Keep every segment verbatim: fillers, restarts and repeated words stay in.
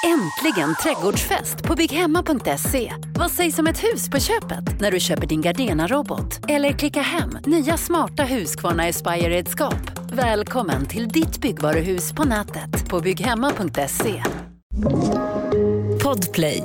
Äntligen trädgårdsfest på bygghemma punkt se. Vad sägs om ett hus på köpet när du köper din Gardena-robot? Eller klicka hem nya smarta Husqvarna Aspire-redskap. Välkommen till ditt byggvaruhus på nätet på bygghemma punkt se. Podplay.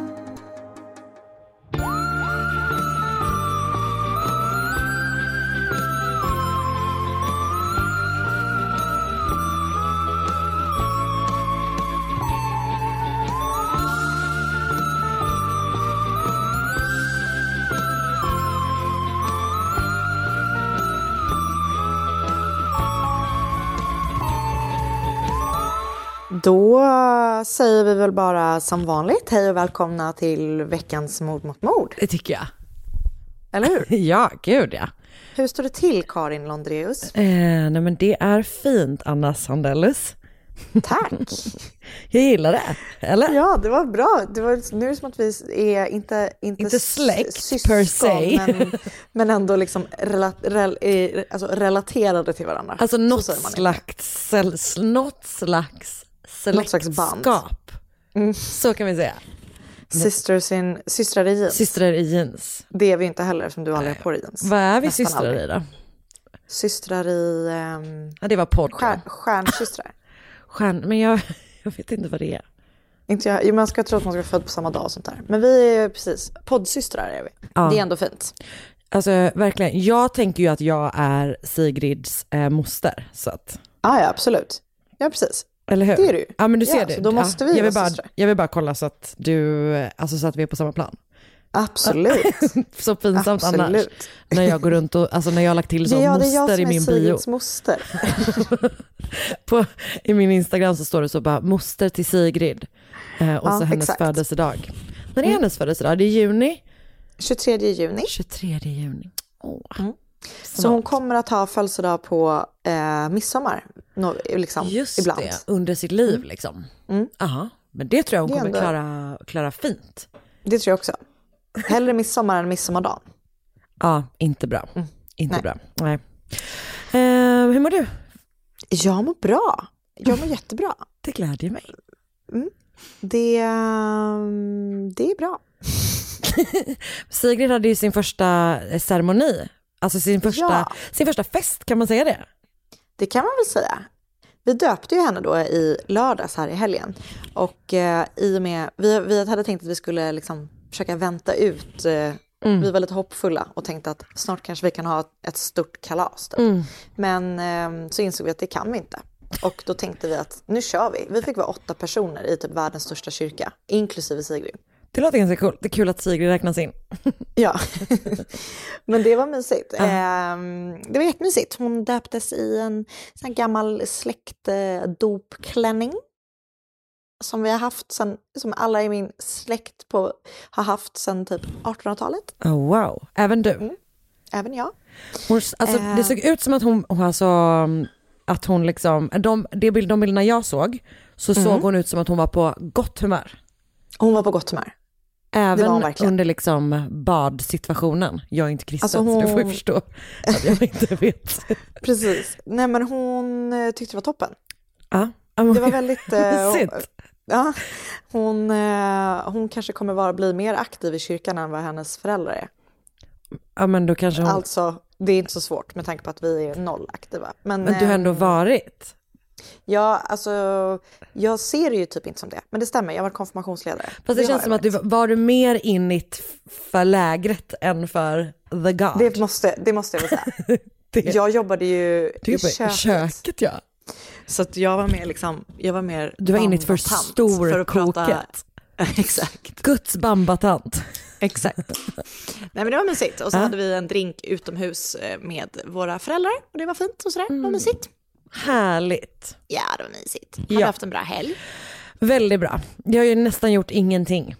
Då säger vi väl bara som vanligt hej och välkomna till veckans Mord mot mord. Det tycker jag. Eller hur? Ja, gud ja. Hur står det till, Karin Londreus? Eh, nej men det är fint, Anna Sandellus. Tack. Jag gillar det, eller? Ja, det var bra. Det var, nu är det som att vi är inte, inte, inte släkt syskon, per se. Men, men ändå liksom rela, rel, alltså relaterade till varandra. Alltså något slags, något slags släktskap. Mm. Så kan vi säga. Sisters in, systrar i jeans. Systrar i jeans. Det är vi inte heller, som du aldrig har på dig jeans. Vad är vi Nästan systrar aldrig. i då? Systrar i... Um, ja, det var podd. Stjär, stjärnsystrar. Stjärn, men jag, jag vet inte vad det är. Inte jag, man ska tro att man ska vara född på samma dag och sånt där. Men vi är precis, poddsystrar är vi. Ja. Det är ändå fint. Alltså verkligen, jag tänker ju att jag är Sigrids eh, moster. Så att... ah, ja, absolut. Ja, precis. Eller hur? Det är du. Ja, men du ser ja, det. Så då måste vi ja, jag, vill vara bara, jag vill bara kolla så att du, alltså så att vi är på samma plan. Absolut. Så pinsamt Absolut. Annars. När jag går runt och, alltså när jag har lagt till så ja, moster i min bio. Det är jag som är moster. på, I min Instagram så står det så bara, moster till Sigrid. Eh, och ja, så hennes exakt. födelsedag. När är hennes födelsedag? Det är juni? tjugotredje juni. tjugotredje juni. Åh. Mm. Så hon kommer att ha födelsedag på eh, midsommar. No, liksom, Just ibland. det, under sitt liv mm. liksom. Mm. Aha, men det tror jag hon det kommer ändå... klara, klara fint. Det tror jag också. Hellre midsommar än midsommardagen. Ja, inte bra. Mm. Inte Nej. bra. Nej. Eh, hur mår du? Jag mår bra. Jag mår jättebra. Det glädjer mig. Mm. Det, det är bra. Sigrid hade ju sin första ceremoni. Alltså sin första, ja. sin första fest, kan man säga det? Det kan man väl säga. Vi döpte ju henne då i lördags här i helgen. Och eh, i och med, vi, vi hade tänkt att vi skulle liksom försöka vänta ut. Eh, mm. Vi var lite hoppfulla och tänkte att snart kanske vi kan ha ett stort kalas. Typ. Mm. Men eh, så insåg vi att det kan vi inte. Och då tänkte vi att nu kör vi. Vi fick vara åtta personer i typ världens största kyrka, inklusive Sigrid. Det låter ganska coolt. Det är kul att Sigrid räknas in. Ja, men det var mysigt. Uh. Det var jättemysigt. Hon döptes i en sån gammal släktdopklänning som vi har haft sen, som alla i min släkt på, har haft sedan typ artonhundratalet. Oh, wow, även du? Mm. Även jag. Hon, alltså, uh. Det såg ut som att hon, hon alltså, att hon liksom, de, de bilderna jag såg, så mm. såg hon ut som att hon var på gott humör. Hon var på gott humör. Även under liksom badsituationen. Jag är inte kristen, alltså hon... så du får ju förstå att jag inte vet. Precis. Nej, men hon tyckte det var toppen. Ja. Det var väldigt... Eh, hon, ja, hon, eh, hon kanske kommer vara, bli mer aktiv i kyrkan än vad hennes föräldrar är. Ja, men då kanske hon... Alltså, det är inte så svårt med tanke på att vi är noll aktiva. Men, men du har ändå varit... Ja, alltså jag ser det ju typ inte som det. Men det stämmer, jag var konfirmationsledare. Fast det, det känns som att du var du mer init för lägret än för the God. Det måste, det måste jag väl säga. det, jag jobbade ju i köket. köket ja. Så att jag var mer liksom, jag var mer du var init för storkoket. Prata... Exakt. Guds bambatant. Exakt. Nej, men det var mysigt. Och så ja. hade vi en drink utomhus med våra föräldrar. Och det var fint och sådär, mm. det var mysigt. Härligt. Ja, det var mysigt. Har ja. haft en bra helg. Väldigt bra. Jag har ju nästan gjort ingenting.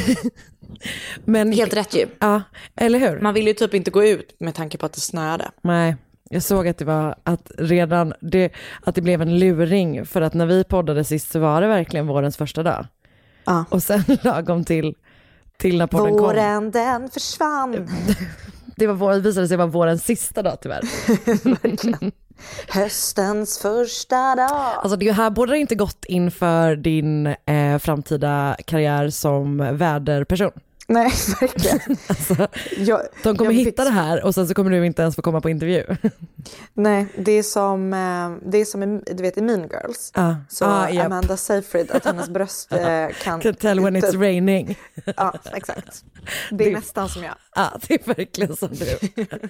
Men, helt rätt ju. Ja, eller hur? Man vill ju typ inte gå ut med tanke på att det snöade. Nej, jag såg att det var att redan det, att det blev en luring för att när vi poddade sist så var det verkligen vårens första dag. Ja. Och sen lagom till, till när podden våren, kom. Våren, den försvann. Det var vår, visade sig vara vårens sista dag tyvärr. Verkligen. Höstens första dag. Alltså det här borde inte gått inför din eh, framtida karriär som väderperson. Nej, verkligen. Alltså, jag, de kommer hitta fick... det här och sen så kommer du inte ens få komma på intervju. Nej, det är som, det är som du vet i Mean Girls. Ah, så ah, yep. Amanda Seyfried, att hennes bröst kan... Can tell when it's raining. Ja, exakt. Det är det... nästan som jag. Ja, det är verkligen som du.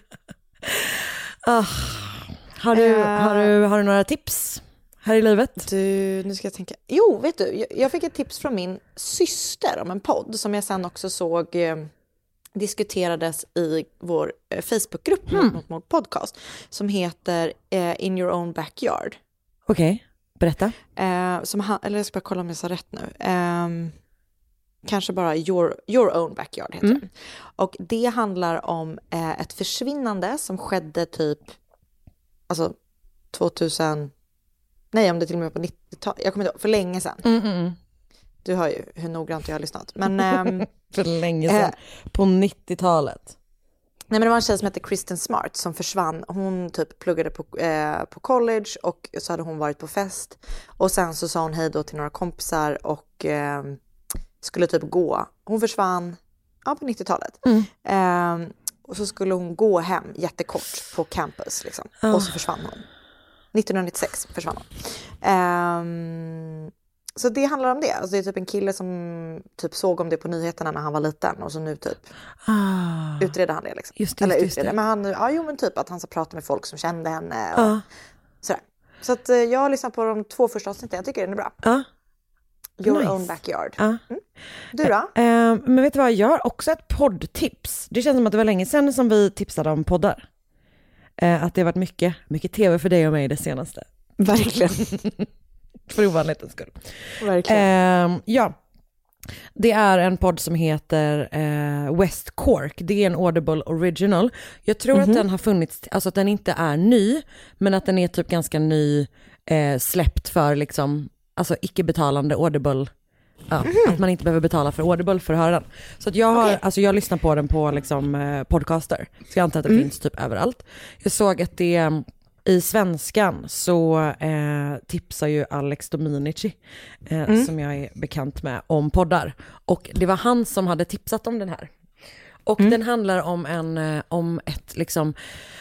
ah, har, du uh... har, du, har du några tips här i livet? Du, nu ska jag tänka. Jo, vet du, jag, jag fick ett tips från min syster om en podd som jag sen också såg eh, diskuterades i vår eh, Facebookgrupp mm. mot mot podcast som heter eh, In Your Own Backyard. Okej, okay. Berätta. Eh, som ha, eller jag ska bara kolla om jag sa rätt nu. Eh, kanske bara Your, your Own Backyard heter mm. den. Och det handlar om eh, ett försvinnande som skedde typ alltså tvåtusen. Nej, om det till och med på nittiotalet. Jag kommer inte ihåg, för länge sedan. Mm, mm. Du hör ju hur noggrant jag har lyssnat. Men, ähm, för länge sedan. Äh, på nittiotalet. Nej, men det var en tjej som hette Kristen Smart som försvann. Hon typ pluggade på, eh, på college och så hade hon varit på fest. Och sen så sa hon hej då till några kompisar och eh, skulle typ gå. Hon försvann ja, på nittiotalet. Mm. Eh, och så skulle hon gå hem jättekort på campus liksom. Oh. Och så försvann hon. nittonhundranittiosex försvann hon. Um, så det handlar om det. Alltså det är typ en kille som typ såg om det på nyheterna när han var liten. Och så nu typ ah, utreder han det. Liksom. Just det, Eller just utreder. Det. Men han, ja, jo, men typ att han ska prata med folk som kände henne. Och ah. sådär. Så att, uh, jag har lyssnat på de två första avsnitten. Jag tycker den är bra. Ah. Your nice. Own Backyard. Ah. Mm. Du då? Uh, uh, men vet du vad? Jag har också ett poddtips. Det känns som att det var länge sedan som vi tipsade om poddar. Att det har varit mycket, mycket tv för dig och mig det senaste. Verkligen. För ovanlighetens skull. Verkligen. Eh, ja, det är en podd som heter eh, West Cork. Det är en Audible original. Jag tror mm-hmm. att den har funnits, alltså att den inte är ny, men att den är typ ganska ny eh, släppt för liksom, alltså icke-betalande Audible. Ja, mm. Att man inte behöver betala för Audible för att höra den. Så att jag har, okay. alltså jag lyssnar på den på liksom eh, podcaster. Så jag antar att det mm. finns typ överallt. Jag såg att det i svenskan så eh, tipsar ju Alex Dominici eh, mm. som jag är bekant med om poddar. Och det var han som hade tipsat om den här. Och mm. den handlar om en eh, om ett liksom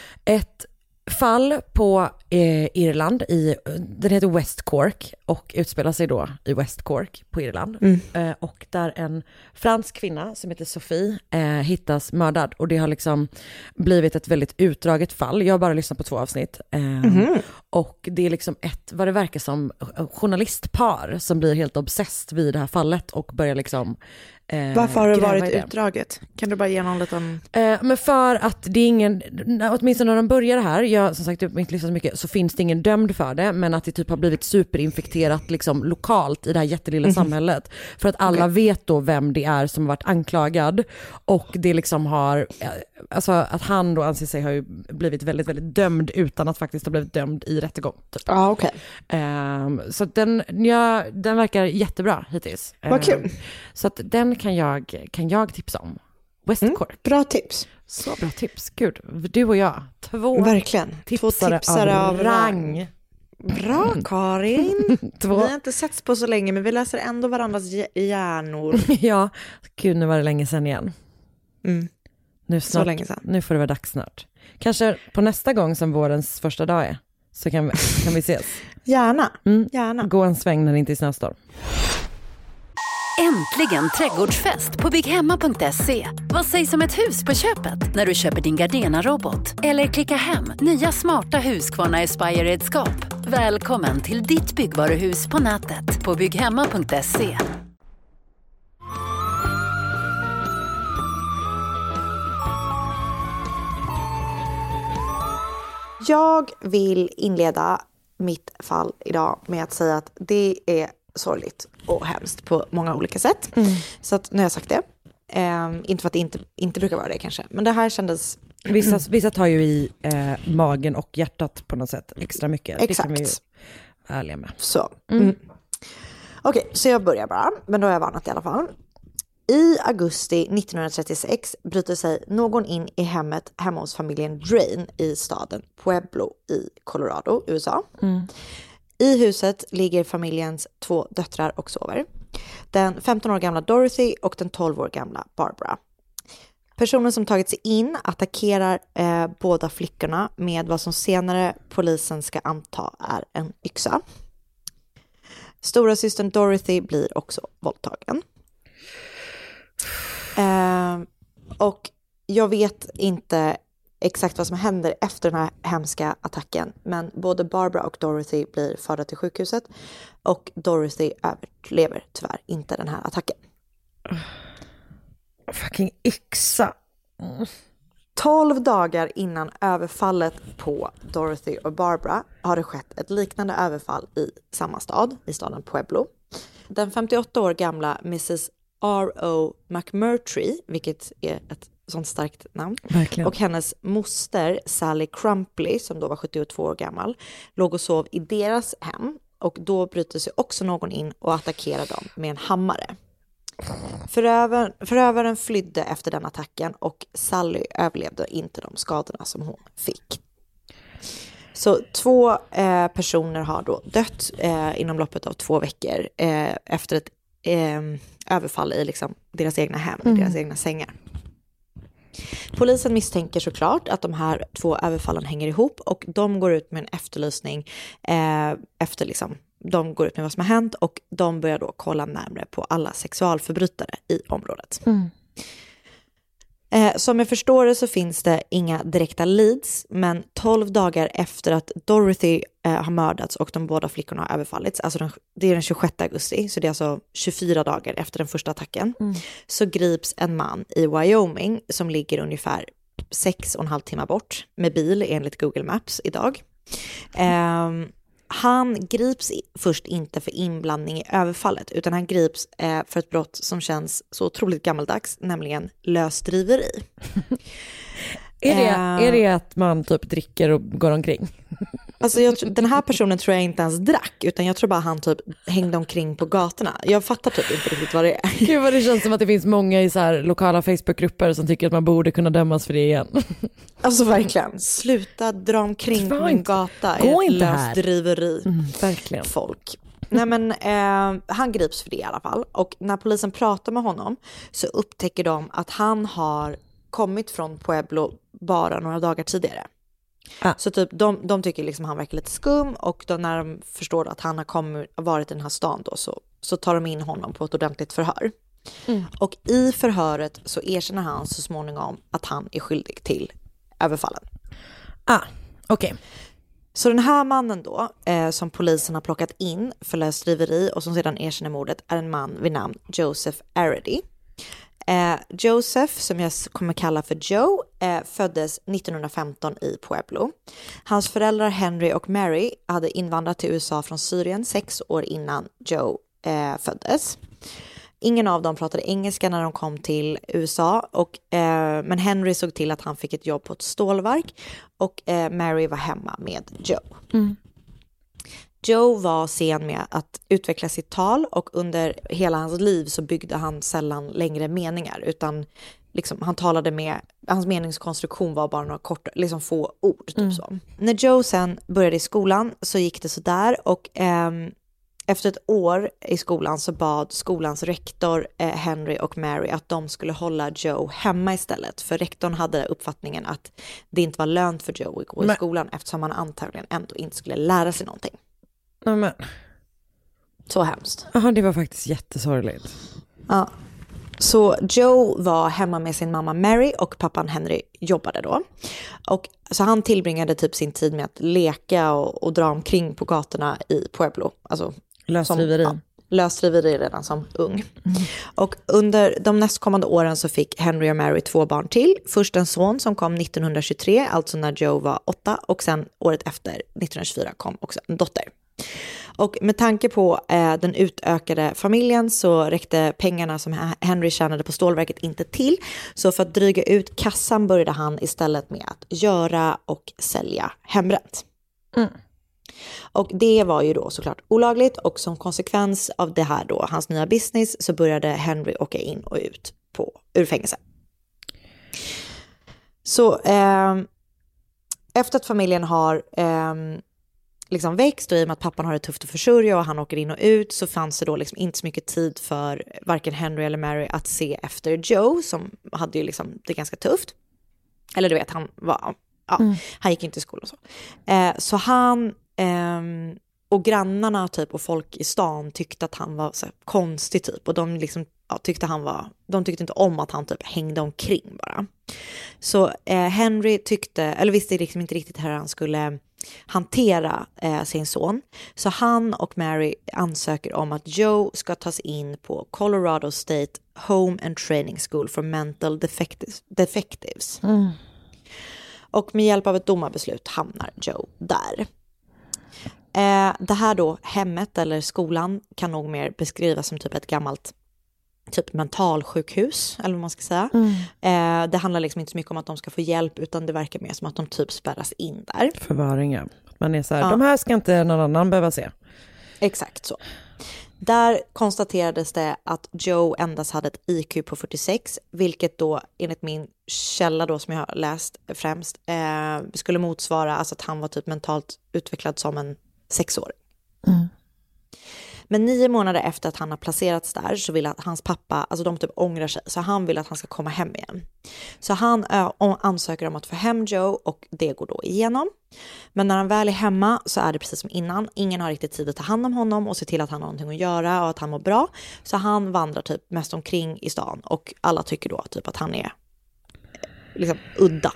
ett fall på eh, Irland i, den heter West Cork och utspelar sig då i West Cork på Irland mm. eh, och där en fransk kvinna som heter Sophie eh, hittas mördad och det har liksom blivit ett väldigt utdraget fall. Jag har bara lyssnat på två avsnitt eh, mm. och det är liksom ett, vad det verkar som, journalistpar som blir helt obsessed vid det här fallet och börjar liksom Eh, Varför har det varit det? Utdraget? Kan du bara ge någon liten... Eh, men för att det är ingen, åtminstone när de börjar här, jag som sagt inte lyssnat så mycket, så finns det ingen dömd för det, men att det typ har blivit superinfekterat liksom lokalt i det här jättelilla mm-hmm. samhället. För att alla okay. vet då vem det är som har varit anklagad och det liksom har, alltså att han då anser sig ha ju blivit väldigt, väldigt dömd utan att faktiskt ha blivit dömd i rättegång. Typ. Ah, okay. eh, så den, ja, den verkar jättebra hittills. Vad kul. Eh, så att den kan jag, kan jag tipsa om. West mm, Cork. Bra tips. Så bra tips. Gud, du och jag. Två Verkligen. tipsare, Två tipsare av, av rang. rang. Bra, Karin. Två. Vi har inte setts på så länge, men vi läser ändå varandras hjärnor. Ja, gud, nu var det länge sedan igen. Mm. Nu, snart, så länge sedan. Nu får det vara dags snart. Kanske på nästa gång som vårens första dag är. Så kan vi, kan vi ses. Gärna. Mm. Gärna. Gå en sväng när det inte är snöstorm. Äntligen trädgårdsfest på bygghemma punkt se. Vad sägs om ett hus på köpet när du köper din Gardena-robot? Eller klicka hem nya smarta Husqvarna Aspire-redskap. Välkommen till ditt byggvaruhus på nätet på bygghemma punkt se. Jag vill inleda mitt fall idag med att säga att det är sorgligt och hemskt på många olika sätt. Mm. Så att nu har jag sagt det. Eh, inte för att det inte, inte brukar vara det kanske. Men det här kändes... Vissa, vissa tar ju i eh, magen och hjärtat på något sätt extra mycket. Exakt. Det kan vi ju vara ärliga med. Så. Mm. Mm. Okej, okay, så jag börjar bara. Men då har jag varnat i alla fall. I augusti nittonhundratrettiosex bryter sig någon in i hemmet hemma hos familjen Drain i staden Pueblo i Colorado, U S A. Mm. I huset ligger familjens två döttrar och sover. Den femton år gamla Dorothy och den tolv år gamla Barbara. Personen som tagit sig in attackerar eh, båda flickorna med vad som senare polisen ska anta är en yxa. Stora systern Dorothy blir också våldtagen. Eh, och jag vet inte exakt vad som händer efter den här hemska attacken, men både Barbara och Dorothy blir förda till sjukhuset och Dorothy överlever tyvärr inte den här attacken. Fucking yxa. Mm. tolv dagar innan överfallet på Dorothy och Barbara har det skett ett liknande överfall i samma stad, i staden Pueblo. Den femtioåtta år gamla missus R O McMurtry, vilket är ett sånt starkt namn, verkligen, och hennes moster Sally Crumpley, som då var sjuttiotvå år gammal, låg och sov i deras hem, och då bryter sig också någon in och attackerar dem med en hammare. Förövaren, förövaren flydde efter den attacken och Sally överlevde inte de skadorna som hon fick. Så två eh, personer har då dött eh, inom loppet av två veckor eh, efter ett eh, överfall i liksom deras egna hem, mm. deras egna sängar. Polisen misstänker såklart att de här två överfallen hänger ihop, och de går ut med en efterlysning eh, efter liksom, de går ut med vad som har hänt, och de börjar då kolla närmare på alla sexualförbrytare i området. Mm. Eh, som jag förstår det så finns det inga direkta leads, men tolv dagar efter att Dorothy eh, har mördats och de båda flickorna har överfallits, alltså den, det är den tjugosjätte augusti, så det är alltså tjugofyra dagar efter den första attacken, mm. så grips en man i Wyoming som ligger ungefär sex och en halv timme bort med bil enligt Google Maps idag. Eh, Han grips först inte för inblandning i överfallet, utan han grips eh, för ett brott som känns så otroligt gammaldags, nämligen lösdriveri. är, det, uh, är det att man typ dricker och går omkring? Alltså jag, den här personen tror jag inte ens drack, utan jag tror bara han typ hängde omkring på gatorna. Jag fattar typ inte riktigt vad det är. Gud vad det känns som att det finns många i så här lokala Facebookgrupper som tycker att man borde kunna dömas för det igen. Alltså verkligen, sluta dra omkring på en gata. Gå ett inte här. Lösdriveri. Mm, verkligen. Folk. Nej men eh, han grips för det i alla fall, och när polisen pratar med honom så upptäcker de att han har kommit från Pueblo bara några dagar tidigare. Ah. Så typ de, de tycker liksom han verkar lite skum, och då när de förstår att han har kommit, varit i den här stan då, så, så tar de in honom på ett ordentligt förhör. Mm. Och i förhöret så erkänner han så småningom att han är skyldig till överfallen. Ah, okej. Okay. Så den här mannen då, eh, som polisen har plockat in för lösdriveri och som sedan erkänner mordet, är en man vid namn Joseph Arady. Eh, Joseph, som jag kommer kalla för Joe, eh, föddes nittonhundrafemton i Pueblo. Hans föräldrar Henry och Mary hade invandrat till U S A från Syrien sex år innan Joe eh, föddes. Ingen av dem pratade engelska när de kom till U S A, och, eh, men Henry såg till att han fick ett jobb på ett stålverk, och eh, Mary var hemma med Joe. Mm. Joe var sen med att utveckla sitt tal, och under hela hans liv så byggde han sällan längre meningar, utan liksom, han talade med, hans meningskonstruktion var bara några korta, liksom få ord. Typ mm. så. När Joe sen började i skolan så gick det så där, och ehm, efter ett år i skolan så bad skolans rektor eh, Henry och Mary att de skulle hålla Joe hemma istället. För rektorn hade uppfattningen att det inte var lönt för Joe att gå Men... i skolan, eftersom han antagligen ändå inte skulle lära sig någonting. Men... Så hemskt. Ja, det var faktiskt jättesorgligt. Ja. Så Joe var hemma med sin mamma Mary, och pappan Henry jobbade då. Och så han tillbringade typ sin tid med att leka och, och dra omkring på gatorna i Pueblo. Alltså lösdriveri. Som, ja, lösdriveri redan som ung. Mm. Och under de nästkommande åren så fick Henry och Mary två barn till. Först en son som kom nittonhundratjugotre, alltså när Joe var åtta. Och sen året efter, nittonhundratjugofyra, kom också en dotter. Och med tanke på eh, den utökade familjen så räckte pengarna som Henry tjänade på stålverket inte till. Så för att dryga ut kassan började han istället med att göra och sälja hembränt. Mm. Och det var ju då såklart olagligt, och som konsekvens av det här då, hans nya business, så började Henry åka in och ut på, ur fängelse. Så eh, efter att familjen har eh, liksom växt, och i och med att pappan har det tufft att försörja och han åker in och ut, så fanns det då liksom inte så mycket tid för varken Henry eller Mary att se efter Joe, som hade ju liksom det ganska tufft. Eller du vet, han var, ja, mm. han gick inte i skolan och så. Eh, så han eh, och grannarna typ och folk i stan tyckte att han var så här konstig typ, och de liksom ja, tyckte han var, de tyckte inte om att han typ hängde omkring bara. Så eh, Henry tyckte, eller visste liksom inte riktigt hur han skulle hantera eh, sin son. Så han och Mary ansöker om att Joe ska tas in på Colorado State Home and Training School for Mental Defectives. defectives. Mm. Och med hjälp av ett domarbeslut hamnar Joe där. Eh, det här då, hemmet eller skolan, kan nog mer beskrivas som typ ett gammalt typ mentalsjukhus, eller vad man ska säga. Mm. Eh, det handlar liksom inte så mycket om att de ska få hjälp, utan det verkar mer som att de typ spärras in där. Förvaringar. Man är så här, ja. De här ska inte någon annan behöva se. Exakt så. Där konstaterades det att Joe endast hade ett I Q på fyrtiosex, vilket då enligt min källa då som jag har läst främst eh, skulle motsvara alltså att han var typ mentalt utvecklad som en sexåring. Mm. Men nio månader efter att han har placerats där så vill att hans pappa, alltså de typ ångrar sig, så han vill att han ska komma hem igen. Så han ö, ansöker om att få hem Joe, och det går då igenom. Men när han väl är hemma så är det precis som innan. Ingen har riktigt tid att ta hand om honom och se till att han har någonting att göra och att han mår bra. Så han vandrar typ mest omkring i stan, och alla tycker då typ att han är liksom udda.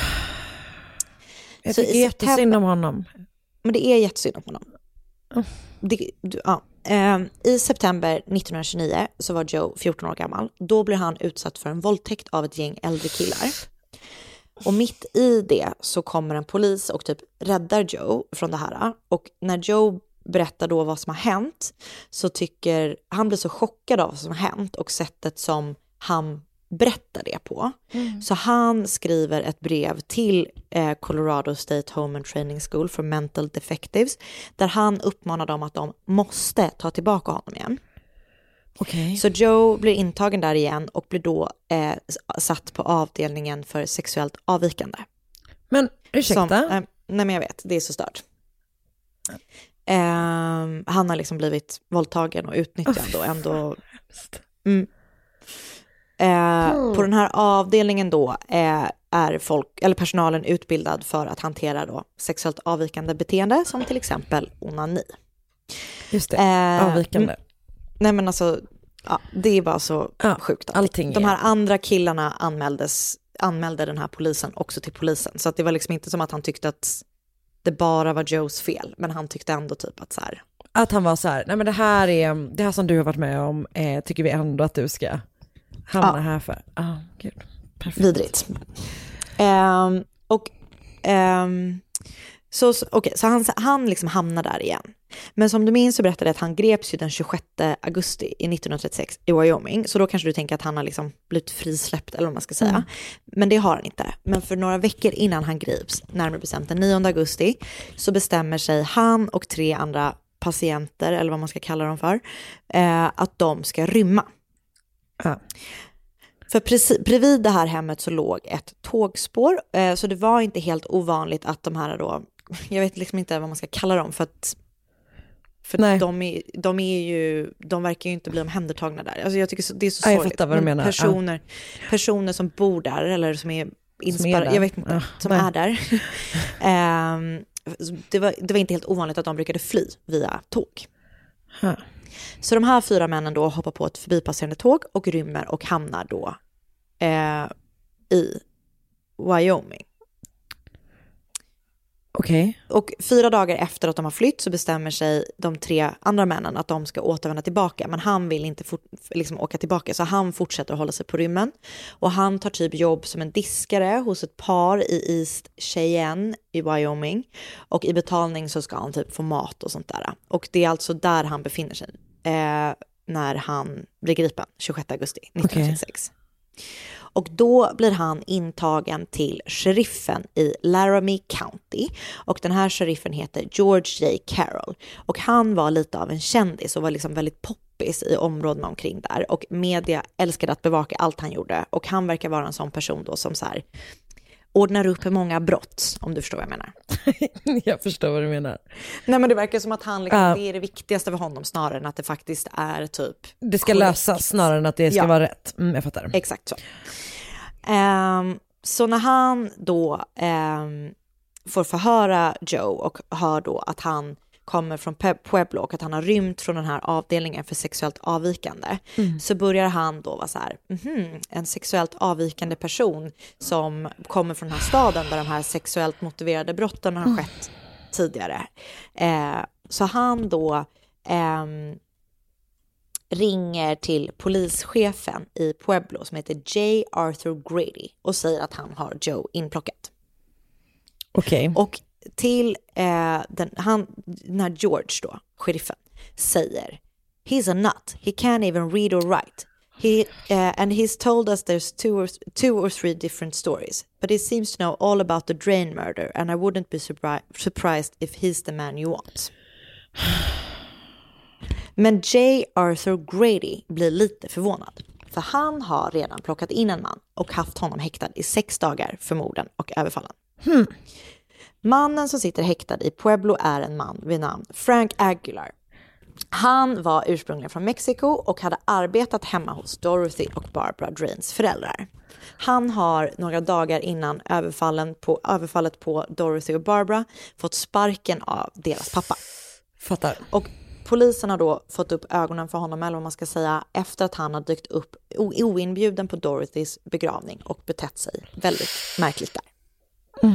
Jag tycker jättesynd om honom. Men det är jättesynd om honom. Mm. Det, du, ja. Uh, I september nittonhundratjugonio så var Joe fjorton år gammal. Då blev han utsatt för en våldtäkt av ett gäng äldre killar. Och mitt i det så kommer en polis och typ räddar Joe från det här. Och när Joe berättar då vad som har hänt, så tycker han blir så chockad av vad som har hänt och sättet som han berättar det på. Mm. Så han skriver ett brev till eh, Colorado State Home and Training School for Mental Defectives, där han uppmanar dem att de måste ta tillbaka honom igen. Okay. Så Joe blir intagen där igen och blir då eh, satt på avdelningen för sexuellt avvikande. Men ursäkta? Som, eh, nej men jag vet, det är så stört. Eh, han har liksom blivit våldtagen och utnyttjad oh, och ändå... Mm, Eh, mm. På den här avdelningen då eh, är folk, eller personalen utbildad för att hantera då sexuellt avvikande beteende, som till exempel onani. Just det, eh, avvikande. M- nej men alltså, ja, det är bara så ja, sjukt. Allting De här andra killarna anmäldes, anmälde den här polisen också till polisen. Så att det var liksom inte som att han tyckte att det bara var Joes fel, men han tyckte ändå typ att så här... Att han var så här, nej men det här är, det här som du har varit med om, eh, tycker vi ändå att du ska... hamnar ja. här för. Ja, oh, gud. Perfekt. Vidrigt. Um, och um, så, okej, okay, så han, han liksom hamnar där igen. Men som du minns så berättade jag att han greps ju den tjugosjätte augusti i nittonhundratrettiosex i Wyoming. Så då kanske du tänker att han har liksom blivit frisläppt, eller vad man ska säga. Mm. Men det har han inte. Men för några veckor innan han grips, närmare bestämt den nionde augusti, så bestämmer sig han och tre andra patienter, eller vad man ska kalla dem för, eh, att de ska rymma. Ja. För precis, bredvid det här hemmet så låg ett tågspår, eh, så det var inte helt ovanligt att de här då, jag vet liksom inte vad man ska kalla dem, för att för de är, de är ju, de verkar ju inte bli omhändertagna där. Alltså jag tycker så, det är så sorgligt. Jag fattar vad du menar. Personer, ja. personer som bor där eller som är inspirerade, jag vet inte, ja, som nej. är där. eh, det, var, det var inte helt ovanligt att de brukade fly via tåg. Ha. Så de här fyra männen då hoppar på ett förbipasserande tåg och rymmer och hamnar då eh, i Wyoming. Okej. Okay. Och fyra dagar efter att de har flytt så bestämmer sig de tre andra männen att de ska återvända tillbaka. Men han vill inte fort, liksom åka tillbaka, så han fortsätter att hålla sig på rymmen. Och han tar typ jobb som en diskare hos ett par i East Cheyenne i Wyoming. Och i betalning så ska han typ få mat och sånt där. Och det är alltså där han befinner sig eh, när han blir gripen tjugosjätte augusti nittonhundratrettiosex. Okay. Och då blir han intagen till sheriffen i Laramie County. Och den här sheriffen heter George J. Carroll. Och han var lite av en kändis och var liksom väldigt poppis i områdena omkring där. Och media älskade att bevaka allt han gjorde. Och han verkar vara en sån person då som så här ordnar upp många brott, om du förstår vad jag menar. Jag förstår vad du menar. Nej, men det verkar som att han liksom, uh, det är det viktigaste för honom snarare än att det faktiskt är typ det ska korrekt. lösas snarare än att det ska ja. vara rätt. Mm, jag fattar. Exakt så. Um, så när han då um, får förhöra Joe och hör då att han kommer från Pueblo och att han har rymt från den här avdelningen för sexuellt avvikande, mm. så börjar han då vara så här, mm-hmm, en sexuellt avvikande person som kommer från den här staden där de här sexuellt motiverade brotten har skett mm. tidigare. Eh, så han då eh, ringer till polischefen i Pueblo som heter J. Arthur Grady och säger att han har Joe inplockat. Okej. Okay. Och till eh, den, han, när George då, sheriffen, säger he's a nut, he can't even read or write. He, uh, and he's told us there's two or, two or three different stories, but he seems to know all about the Drain murder and I wouldn't be surpri- surprised if he's the man you want. Men J. Arthur Grady blir lite förvånad, för han har redan plockat in en man och haft honom häktad i sex dagar för morden och överfallen. Hmm. Mannen som sitter häktad i Pueblo är en man vid namn Frank Aguilar. Han var ursprungligen från Mexiko och hade arbetat hemma hos Dorothy och Barbara Drains föräldrar. Han har några dagar innan överfallen på, överfallet på Dorothy och Barbara fått sparken av deras pappa. Fattar. Och polisen har då fått upp ögonen för honom, eller vad man ska säga, efter att han har dykt upp oinbjuden på Dorothys begravning och betett sig väldigt märkligt där. Mm.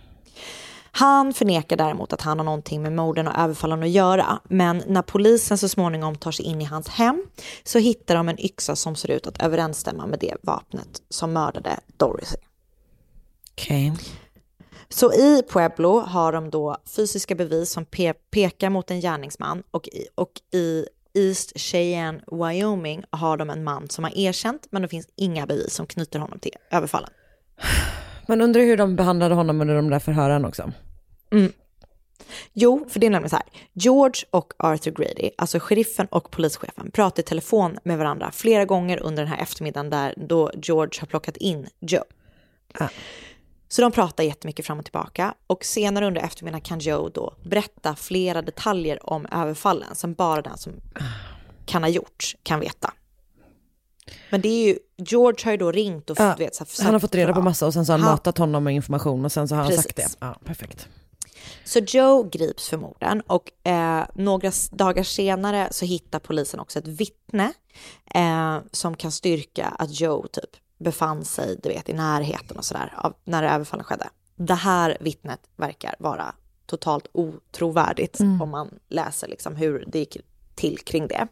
Han förnekar däremot att han har någonting med morden och överfallen att göra. Men när polisen så småningom tar sig in i hans hem så hittar de en yxa som ser ut att överensstämma med det vapnet som mördade Dorothy. Okej. Okay. Så i Pueblo har de då fysiska bevis som pe- pekar mot en gärningsman. Och i, och i East Cheyenne, Wyoming har de en man som har erkänt, men det finns inga bevis som knyter honom till överfallen. Man undrar hur de behandlade honom under de där förhören också. Mm. Jo, för det är nämligen så här. George och Arthur Grady, alltså sheriffen och polischefen, pratar i telefon med varandra flera gånger under den här eftermiddagen där då George har plockat in Joe. Ah. Så de pratar jättemycket fram och tillbaka. Och senare under eftermiddagen kan Joe då berätta flera detaljer om överfallen som bara den som kan ha gjort kan veta. Men det är ju, George har ju då ringt och ja, vet, så, så, han har fått reda på massa och sen så har han han, matat honom med information och sen så har han precis. sagt det. Ja, perfekt. Så Joe grips för morden och eh, några dagar senare så hittar polisen också ett vittne eh, som kan styrka att Joe typ befann sig, du vet, i närheten och sådär av när överfallen skedde. Det här vittnet verkar vara totalt otrovärdigt mm. om man läser liksom hur det gick till kring det.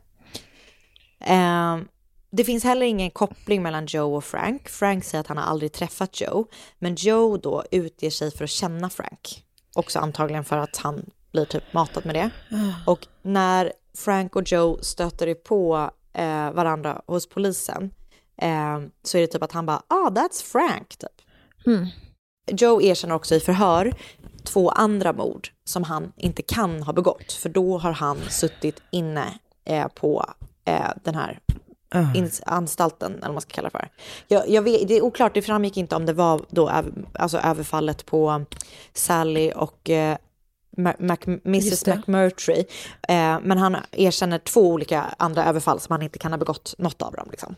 Eh, Det finns heller ingen koppling mellan Joe och Frank. Frank säger att han har aldrig träffat Joe. Men Joe då utger sig för att känna Frank. Också antagligen för att han blir typ matad med det. Och när Frank och Joe stöter på eh, varandra hos polisen eh, så är det typ att han bara, ah, that's Frank typ. Mm. Joe erkänner också i förhör två andra mord som han inte kan ha begått. För då har han suttit inne eh, på eh, den här Uh. anstalten, eller vad man ska kalla det för. Jag, jag vet, det är oklart, det framgick inte om det var då alltså överfallet på Sally och eh, Mac, missus McMurtry. Eh, men han erkänner två olika andra överfall som han inte kan ha begått något av dem. Liksom.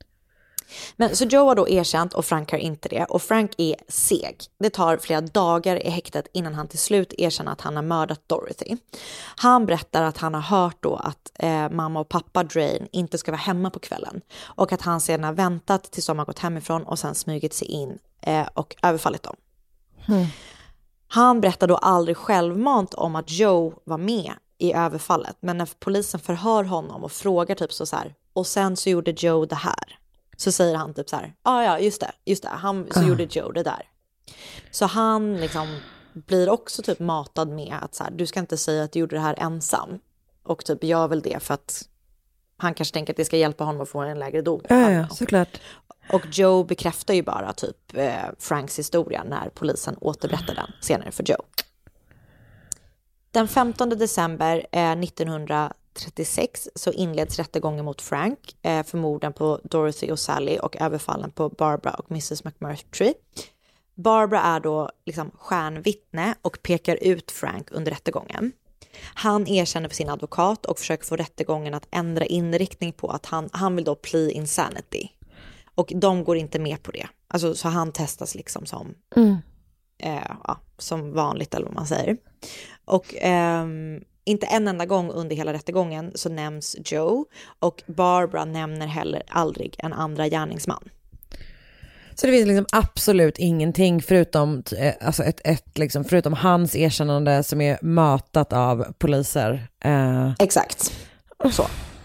Men så Joe har då erkänt och Frank har inte det. Och Frank är seg. Det tar flera dagar i häktet innan han till slut erkänner att han har mördat Dorothy. Han berättar att han har hört då att eh, mamma och pappa Drain inte ska vara hemma på kvällen. Och att han sedan har väntat tills de har gått hemifrån och sen smugit sig in eh, och överfallit dem. Mm. Han berättar då aldrig självmant om att Joe var med i överfallet. Men när polisen förhör honom och frågar typ så, så här, och sen så gjorde Joe det här. Så säger han typ så här, ah, ja just det, just det, han, så uh. gjorde Joe det där. Så han liksom blir också typ matad med att så här, du ska inte säga att du gjorde det här ensam. Och typ gör väl det för att han kanske tänker att det ska hjälpa honom att få en lägre dom. Ja, ja, såklart. Och Joe bekräftar ju bara typ eh, Franks historia när polisen återberättar den senare för Joe. Den femtonde december eh, nittonhundratrettiosex så inleds rättegången mot Frank eh, för morden på Dorothy och Sally och överfallen på Barbara och missus McMurtry. Barbara är då liksom stjärnvittne och pekar ut Frank under rättegången. Han erkänner för sin advokat och försöker få rättegången att ändra inriktning på att han, han vill då plea insanity. Och de går inte med på det. Alltså, så han testas liksom som, mm. eh, ja, som vanligt eller vad man säger. Och eh, inte en enda gång under hela rättegången så nämns Joe. Och Barbara nämner heller aldrig en andra gärningsman. Så det finns liksom absolut ingenting förutom, alltså ett, ett liksom, förutom hans erkännande som är matat av poliser. Eh. Exakt. Så.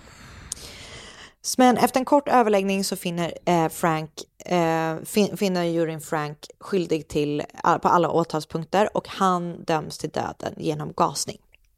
Men efter en kort överläggning så finner eh, Frank eh, fin- finner juryn Frank skyldig till all, på alla åtalspunkter och han döms till döden genom gasning.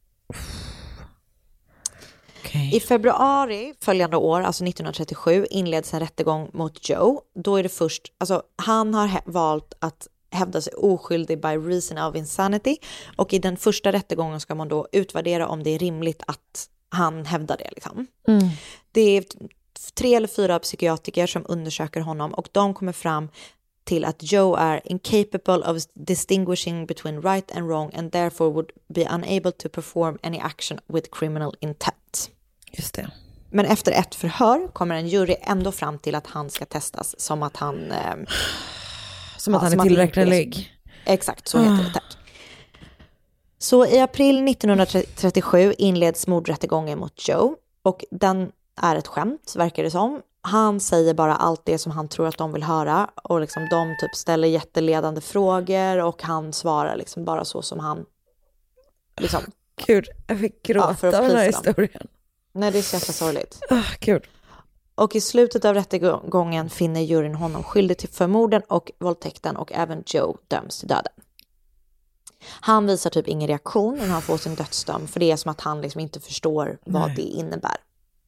Okay. I februari följande år, alltså nittonhundratrettiosju, inleds en rättegång mot Joe. Då är det först, alltså han har he- valt att hävda sig oskyldig by reason of insanity och i den första rättegången ska man då utvärdera om det är rimligt att han hävdar det liksom. Mm. Det är tre eller fyra psykiatriker som undersöker honom och de kommer fram till att Joe är incapable of distinguishing between right and wrong and therefore would be unable to perform any action with criminal intent. Just det. Men efter ett förhör kommer en jury ändå fram till att han ska testas som att han... Eh, som att ja, han som är tillräcklig. Exakt, så heter det. Tack. Så i april nittonhundratrettiosju inleds mordrättegången mot Joe och den är ett skämt, verkar det som. Han säger bara allt det som han tror att de vill höra och liksom de typ ställer jätteledande frågor och han svarar liksom bara så som han liksom... Gud, jag fick gråta ja, av den här historien. Nej, det är så jävla sorgligt. Oh, gud. Och i slutet av rättegången finner juryn honom skyldig till förmorden och våldtäkten och även Joe döms till döden. Han visar typ ingen reaktion när han får sin dödsdom för det är som att han liksom inte förstår vad Nej. det innebär.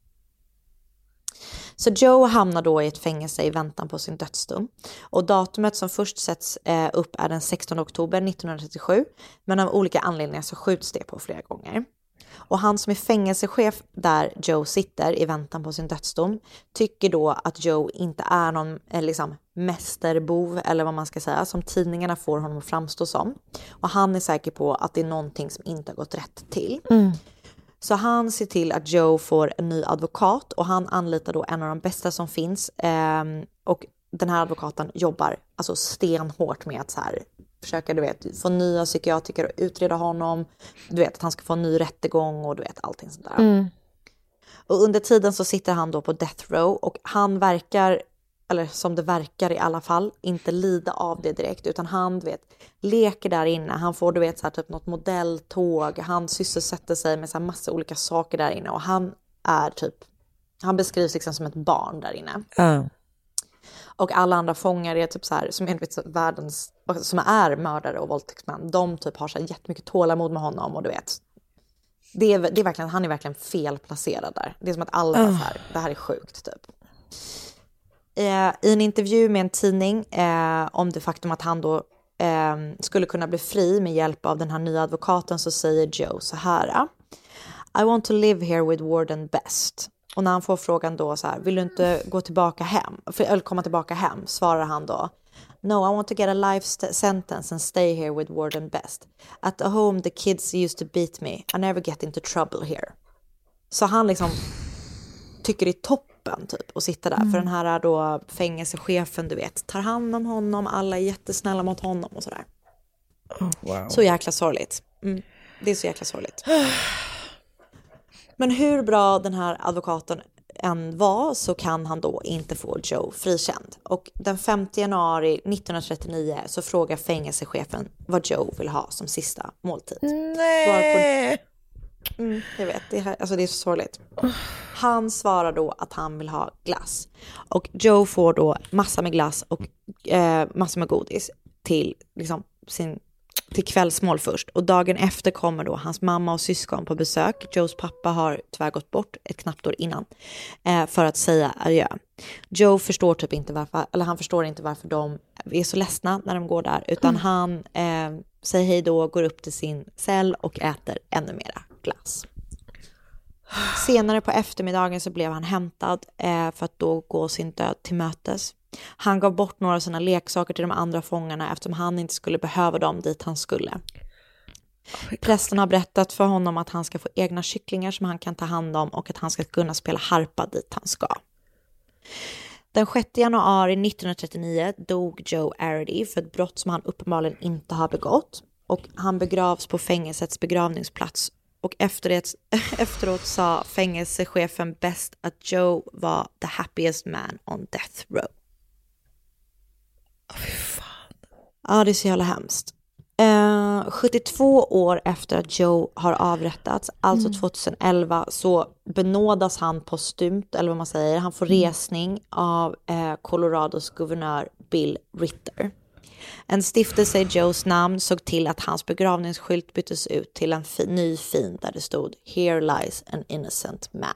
Så Joe hamnar då i ett fängelse i väntan på sin dödsdom. Och datumet som först sätts eh, upp är den sextonde oktober nittonhundratrettiosju. Men av olika anledningar så skjuts det på flera gånger. Och han som är fängelsechef där Joe sitter i väntan på sin dödsdom tycker då att Joe inte är någon eh, liksom, mästerbov eller vad man ska säga som tidningarna får honom att framstå som. Och han är säker på att det är någonting som inte har gått rätt till. Mm. Så han ser till att Joe får en ny advokat och han anlitar då en av de bästa som finns. Eh, och den här advokaten jobbar alltså stenhårt med att så här, försöka du vet, få nya psykiatriker att utreda honom. Du vet att han ska få en ny rättegång och du vet allting sånt där. Mm. Och under tiden så sitter han då på death row och han verkar, eller som det verkar i alla fall, inte lida av det direkt utan han du vet, leker där inne. Han får du vet så här, typ något modelltåg. Han sysselsätter sig med så här massa olika saker där inne och han är typ, han beskrivs liksom som ett barn där inne. Mm. Och alla andra fångar är typ så här, som enligt världens, som är mördare och våldtäktsmän, de typ har så här jättemycket tålamod med honom och du vet. Det är, det är verkligen, han är verkligen felplacerad där. Det är som att alla är så här, det här är sjukt typ. Eh, I en intervju med en tidning eh, om det faktum att han då eh, skulle kunna bli fri med hjälp av den här nya advokaten så säger Joe så här: I want to live here with Warden Best. Och när han får frågan då så här, vill du inte gå tillbaka hem? För, eller komma tillbaka hem, svarar han då: No, I want to get a life sentence and stay here with Warden Best. At the home the kids used to beat me. I never get into trouble here. Så han liksom tycker det är toppen typ att sitta där. Mm. För den här då fängelsechefen, du vet, tar hand om honom. Alla är jättesnälla mot honom och sådär. Oh, wow. Så jäkla sorgligt. Mm. Det är så jäkla sorgligt. Men hur bra den här advokaten än var så kan han då inte få Joe frikänd. Och den femte januari nittonhundratrettionio så frågar fängelsechefen vad Joe vill ha som sista måltid. Nej! På... Mm, jag vet, det, här, alltså det är så sorgligt. Han svarar då att han vill ha glass. Och Joe får då massa med glass och eh, massa med godis till liksom sin till kvällsmål först. Och dagen efter kommer då hans mamma och syskon på besök. Joes pappa har tyvärr gått bort ett knappt år innan eh, för att säga adjö. Joe förstår typ inte varför, eller han förstår inte varför de är så ledsna när de går där. Utan mm. han eh, säger hej då, går upp till sin cell och äter ännu mera glass. Senare på eftermiddagen så blev han hämtad eh, för att då gå sin död till mötes. Han gav bort några av sina leksaker till de andra fångarna eftersom han inte skulle behöva dem dit han skulle. Prästen har berättat för honom att han ska få egna kycklingar som han kan ta hand om och att han ska kunna spela harpa dit han ska. Den sjätte januari nittonhundratrettionio dog Joe Arity för ett brott som han uppenbarligen inte har begått. Och han begravs på fängelsets begravningsplats. Och efter det, efteråt sa fängelsechefen bäst att Joe var the happiest man on death row. Åh, fy fan. Ja, det är så jävla hemskt. Eh, sjuttiotvå år efter att Joe har avrättats, alltså mm. tjugoelva, så benådas han postumt, eller vad man säger. Han får resning av eh, Colorados guvernör Bill Ritter. En stiftelse i Joes namn såg till att hans begravningsskylt byttes ut till en fi- ny fin där det stod Here lies an innocent man.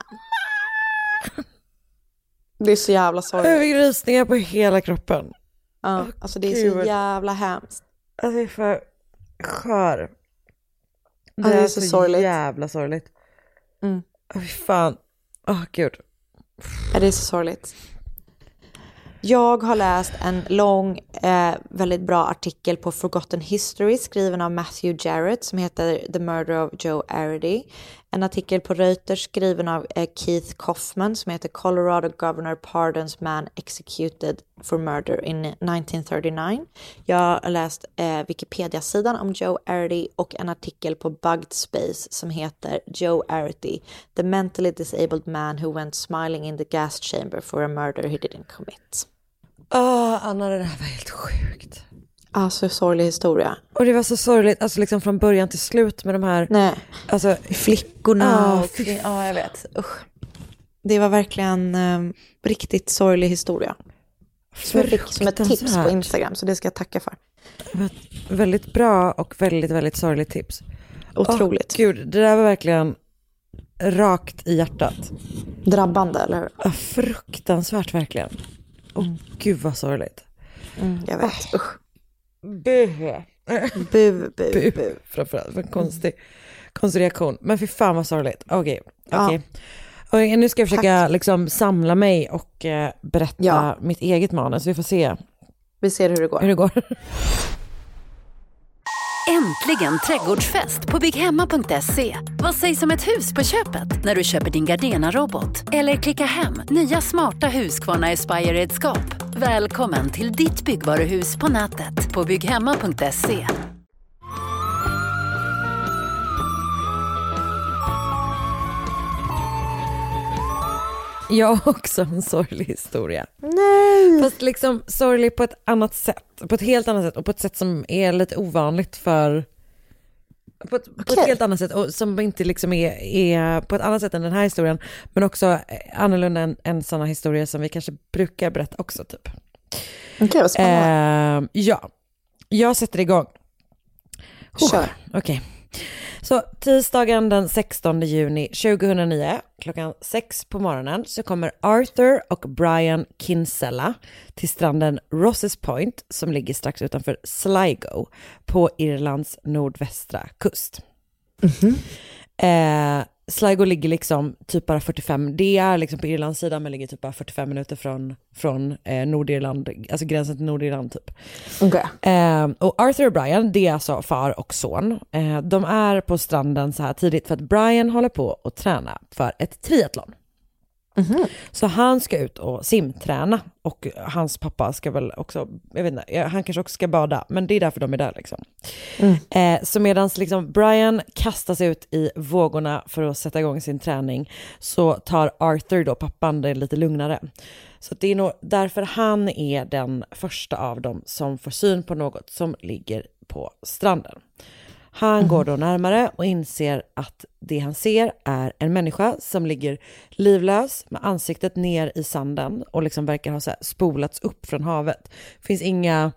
Det är så jävla sorgligt. Jag fick rysningar på hela kroppen. Ja, oh, alltså det är så jävla hemskt. Alltså det är för skör. Det, oh, det är, är så, så sorgligt. jävla sorgligt. Mm. Åh oh, fan. Åh oh, gud. Ja, det är så sorgligt. Jag har läst en lång, eh, väldigt bra artikel på Forgotten History skriven av Matthew Jarrett som heter The Murder of Joe Arity. En artikel på Reuters skriven av eh, Keith Kaufman som heter Colorado Governor Pardons Man Executed for Murder in nitton trettionio. Jag har läst eh, Wikipedia-sidan om Joe Arity och en artikel på Bugged Space som heter Joe Arity, the mentally disabled man who went smiling in the gas chamber for a murder he didn't commit. Åh, Anna, det här var helt sjukt. Alltså, sorglig historia. Och det var så sorgligt, alltså liksom från början till slut med de här... Nej, alltså, flickorna. Oh, och, ja, jag vet. Usch. Det var verkligen um, riktigt sorglig historia. Som jag fick som ett tips på Instagram, så det ska jag tacka för. Väldigt bra och väldigt, väldigt sorgligt tips. Otroligt. Oh, gud, det där var verkligen rakt i hjärtat. Drabbande, eller hur? Ja, fruktansvärt verkligen. Åh, oh, gud vad sorgligt. Mm, jag vet, oh. Usch. Bu. Bu, bu, bu. bu. Framförallt, en konstig, konstig reaktion. Men för fan vad sorgligt. Okej, okay. okej. Okay. Ja. Och nu ska jag försöka liksom samla mig och eh, berätta ja. mitt eget manus. Vi får se. Vi ser hur det går. Hur det går. Äntligen trädgårdsfest på bygghemma punkt se. Vad sägs om ett hus på köpet när du köper din Gardena-robot? Eller klicka hem nya smarta Husqvarna Aspire-redskap. Välkommen till ditt byggvaruhus på nätet på bygghemma punkt se. Jag har också en sorglig historia. Nej! Fast liksom sorglig på ett annat sätt. På ett helt annat sätt. Och på ett sätt som är lite ovanligt för... På ett, okay. på ett helt annat sätt. Och som inte liksom är, är på ett annat sätt än den här historien. Men också annorlunda än, än sådana historier som vi kanske brukar berätta också typ. Okej, okay, vad spännande. Eh, ja. Jag sätter igång. Kör. Oh, okej. Okay. Så tisdagen den sextonde juni tjugohundranio klockan sex på morgonen så kommer Arthur och Brian Kinsella till stranden Rosses Point som ligger strax utanför Sligo på Irlands nordvästra kust. Mm-hmm. Eh, Sligo ligger liksom typ bara fyrtiofem, det är liksom på Irlands sida men ligger typ bara fyrtiofem minuter från, från eh, Nordirland, alltså gränsen till Nordirland typ. Okay. Eh, och Arthur och Brian, det är alltså far och son. Eh, de är på stranden så här tidigt för att Brian håller på att träna för ett triathlon. Mm-hmm. Så han ska ut och simträna och hans pappa ska väl också, jag vet inte, han kanske också ska bada, men det är därför de är där liksom. Mm. Eh, så medan liksom Brian kastas ut i vågorna för att sätta igång sin träning så tar Arthur då, pappan, det lite lugnare. Så det är nog därför han är den första av dem som får syn på något som ligger på stranden. Han mm. går då närmare och inser att det han ser är en människa som ligger livlös med ansiktet ner i sanden och liksom verkar ha så här spolats upp från havet. Det finns inga,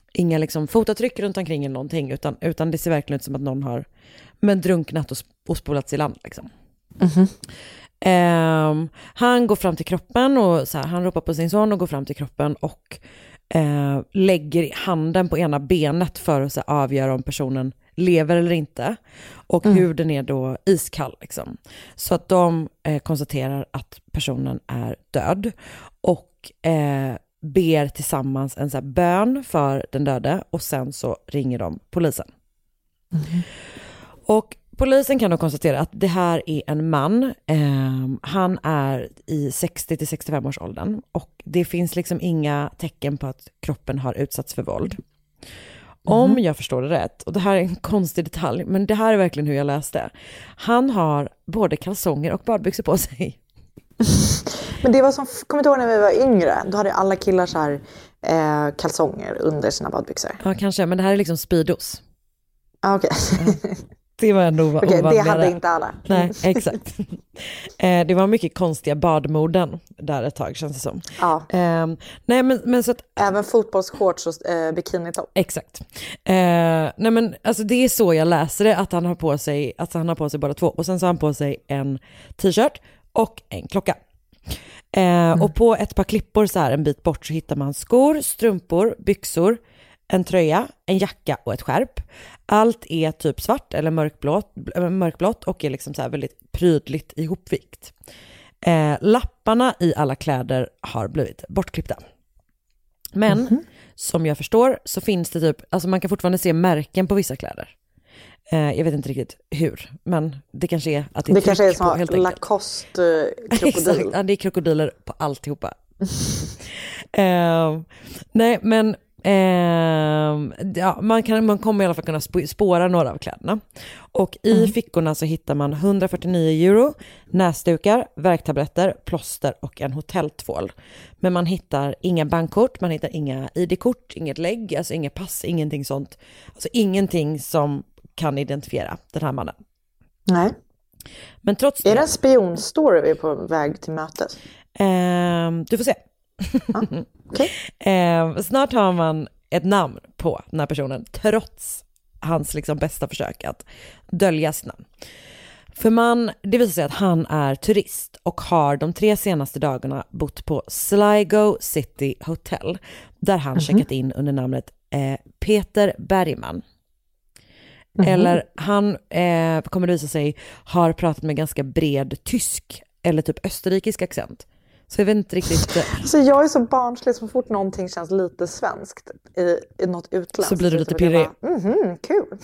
inga liksom fotavtryck runt omkring eller någonting, utan, utan det ser verkligen ut som att någon har men drunknat och, och spolats i land liksom. Mm-hmm. Um, han går fram till kroppen och så här, han ropar på sin son och går fram till kroppen och uh, lägger handen på ena benet för att så här, avgöra om personen lever eller inte, och mm. huden är då iskall liksom. Så att de eh, konstaterar att personen är död och eh, ber tillsammans en så här bön för den döde, och sen så ringer de polisen. Mm. Och polisen kan då konstatera att det här är en man. Eh, han är i sextio till sextiofem års åldern och det finns liksom inga tecken på att kroppen har utsatts för våld. Om mm. jag förstår det rätt, och det här är en konstig detalj, men det här är verkligen hur jag läste. Han har både kalsonger och badbyxor på sig. Men det var som, kommer du ihåg när vi var yngre? Då hade alla killar så här eh, kalsonger under sina badbyxor. Ja, kanske, men det här är liksom speedos. Ah, okej. Okay. Ja. Det var ändå vad okay, det hade inte alla. Nej, exakt. eh, det var mycket konstiga badmoden där ett tag, känns det som. Ja. Eh, nej, men, men så att, även fotbollsshorts och eh, bikinitopp. Exakt. Eh, nej, men alltså det är så jag läser det, att han har på sig, att han har på sig bara två. Och sen så har han på sig en t-shirt och en klocka. Eh, mm. Och på ett par klippor så här en bit bort så hittar man skor, strumpor, byxor, en tröja, en jacka och ett skärp. Allt är typ svart eller mörkblått, mörkblått och är liksom så här väldigt prydligt ihopvikt. Eh, lapparna i alla kläder har blivit bortklippta. Men mm-hmm. som jag förstår så finns det typ, alltså man kan fortfarande se märken på vissa kläder. Eh, jag vet inte riktigt hur, men det kanske är att det är det kanske är på, helt som Lacoste-krokodil. Ja, det är krokodiler på alltihopa. eh, nej, men Eh, ja, man, kan, man kommer i alla fall kunna spåra några av kläderna. Och i mm. fickorna så hittar man hundrafyrtionio euro, näsdukar, värktabletter, plåster och en hotelltvål. Men man hittar inga bankkort, man hittar inga I D-kort, inget lägg, alltså inget pass, ingenting sånt. Alltså ingenting som kan identifiera den här mannen. Nej. Men trots det... Är det en spionstory vi är på väg till mötet? Eh, du får se. Ah, okay. eh, snart har man ett namn på den här personen, trots hans liksom bästa försök att dölja sitt namn. För man, det visar sig att han är turist och har de tre senaste dagarna bott på Sligo City Hotel, där han mm-hmm. checkat in under namnet eh, Peter Bergman. Mm-hmm. Eller han eh, kommer det visa sig har pratat med ganska bred tysk eller typ österrikisk accent. Så jag vet inte riktigt. Alltså jag är så barnslig, så fort någonting känns lite svenskt i, i något utländskt. Så blir du lite pirrig. Mhm, kul.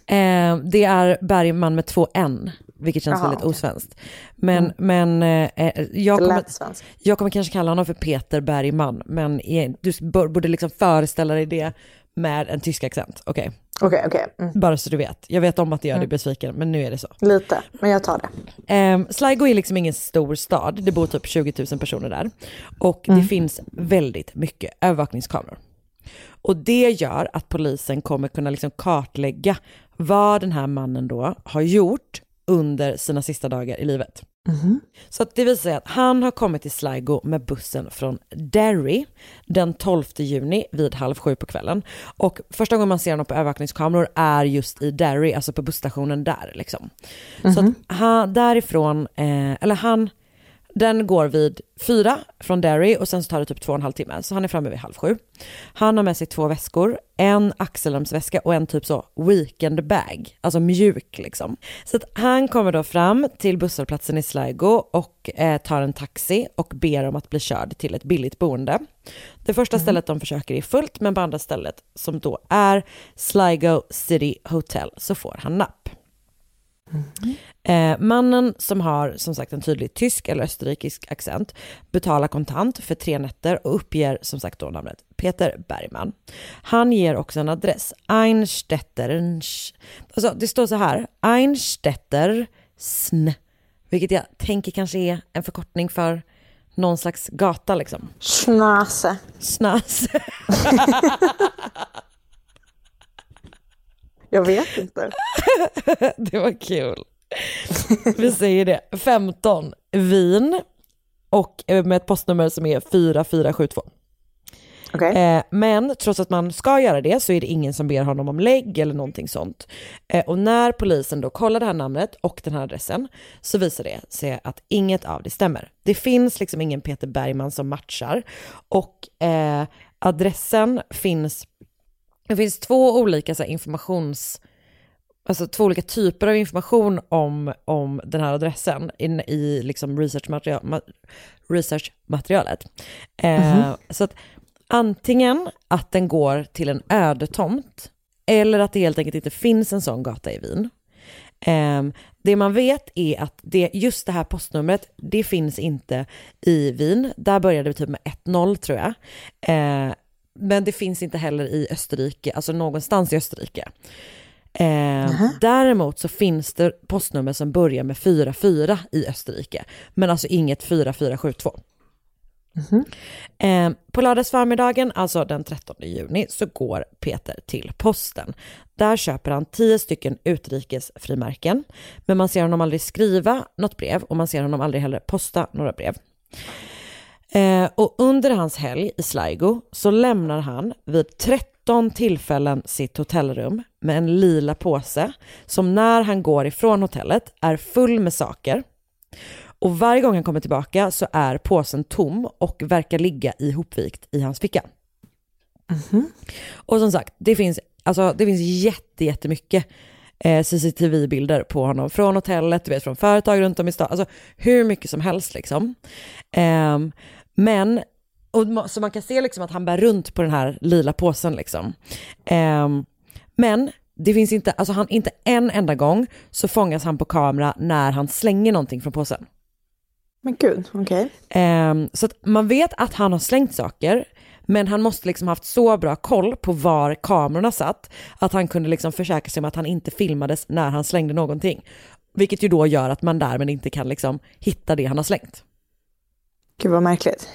eh, det är Bergman med två N, vilket känns Aha, väldigt okay. osvenskt. Men, mm. men eh, jag, kommer, jag kommer kanske kalla honom för Peter Bergman, men du borde liksom föreställa dig det med en tysk accent. Okej. Okay. Okej, okay, okay. mm. Bara så du vet. Jag vet om att det gör dig besviken, men nu är det så. Lite, men jag tar det. Um, Sligo är liksom ingen stor stad. Det bor typ tjugo tusen personer där. Och mm. det finns väldigt mycket övervakningskameror. Och det gör att polisen kommer kunna liksom kartlägga vad den här mannen då har gjort under sina sista dagar i livet. Mm. Så att det visar sig att han har kommit till Sligo med bussen från Derry den tolfte juni vid halv sju på kvällen. Och första gången man ser honom på övervakningskameror är just i Derry, alltså på busstationen där liksom. Mm. Så att han, därifrån, eh, eller han, den går vid fyra från Derry och sen så tar det typ två och en halv timme. Så han är framme vid halv sju. Han har med sig två väskor, en axelremsväska och en typ så weekend bag, alltså mjuk liksom. Så att han kommer då fram till busshållplatsen i Sligo och eh, tar en taxi och ber om att bli körd till ett billigt boende. Det första mm. stället de försöker är fullt, men på andra stället som då är Sligo City Hotel så får han napp. Mm. Eh, mannen som har som sagt en tydlig tysk eller österrikisk accent betalar kontant för tre nätter och uppger som sagt då namnet Peter Bergman. Han ger också en adress, Einstetter, alltså det står så här, Einstetter Sn, vilket jag tänker kanske är en förkortning för någon slags gata liksom. Snase. Snase. Jag vet inte. Det var kul. Vi säger det. femton Wien och med ett postnummer som är fyra fyra sju två. Okay. Eh, men trots att man ska göra det så är det ingen som ber honom om lägg eller någonting sånt. Eh, och när polisen då kollar det här namnet och den här adressen så visar det sig att inget av det stämmer. Det finns liksom ingen Peter Bergman som matchar. Och eh, adressen finns, det finns två olika så här, informations... Alltså två olika typer av information om, om den här adressen in, i liksom researchmaterial, ma, researchmaterialet. Eh, mm-hmm. Så att antingen att den går till en ödetomt eller att det helt enkelt inte finns en sån gata i Wien. Eh, det man vet är att det, just det här postnumret, det finns inte i Wien. Där började det typ med ett noll tror jag. Eh, men det finns inte heller i Österrike, alltså någonstans i Österrike. Eh, uh-huh. Däremot så finns det postnummer som börjar med fyra fyra i Österrike, men alltså inget fyra fyra sju två. Uh-huh. eh, På lördags förmiddagen, alltså den trettonde juni, så går Peter till posten. Där köper han tio stycken utrikesfrimärken, men man ser honom aldrig skriva något brev och man ser honom aldrig heller posta några brev. Eh, och under hans helg i Sligo så lämnar han vid tretton tillfällen sitt hotellrum med en lila påse som när han går ifrån hotellet är full med saker. Och varje gång han kommer tillbaka så är påsen tom och verkar ligga ihopvikt i hans ficka. Mm-hmm. Och som sagt, det finns, alltså, det finns jätte, jättemycket eh, C C T V-bilder på honom från hotellet, du vet, från företag runt om i stan. Alltså hur mycket som helst liksom. Eh, men och så man kan se liksom att han bär runt på den här lila påsen liksom. Eh, men det finns inte, alltså han, inte en enda gång så fångas han på kamera när han slänger någonting från påsen. Men gud, okej. Okay. Eh, så att man vet att han har slängt saker, men han måste liksom haft så bra koll på var kamerorna satt att han kunde liksom försäkra sig om att han inte filmades när han slängde någonting. Vilket ju då gör att man därmed inte kan liksom hitta det han har slängt. Gud vad märkligt.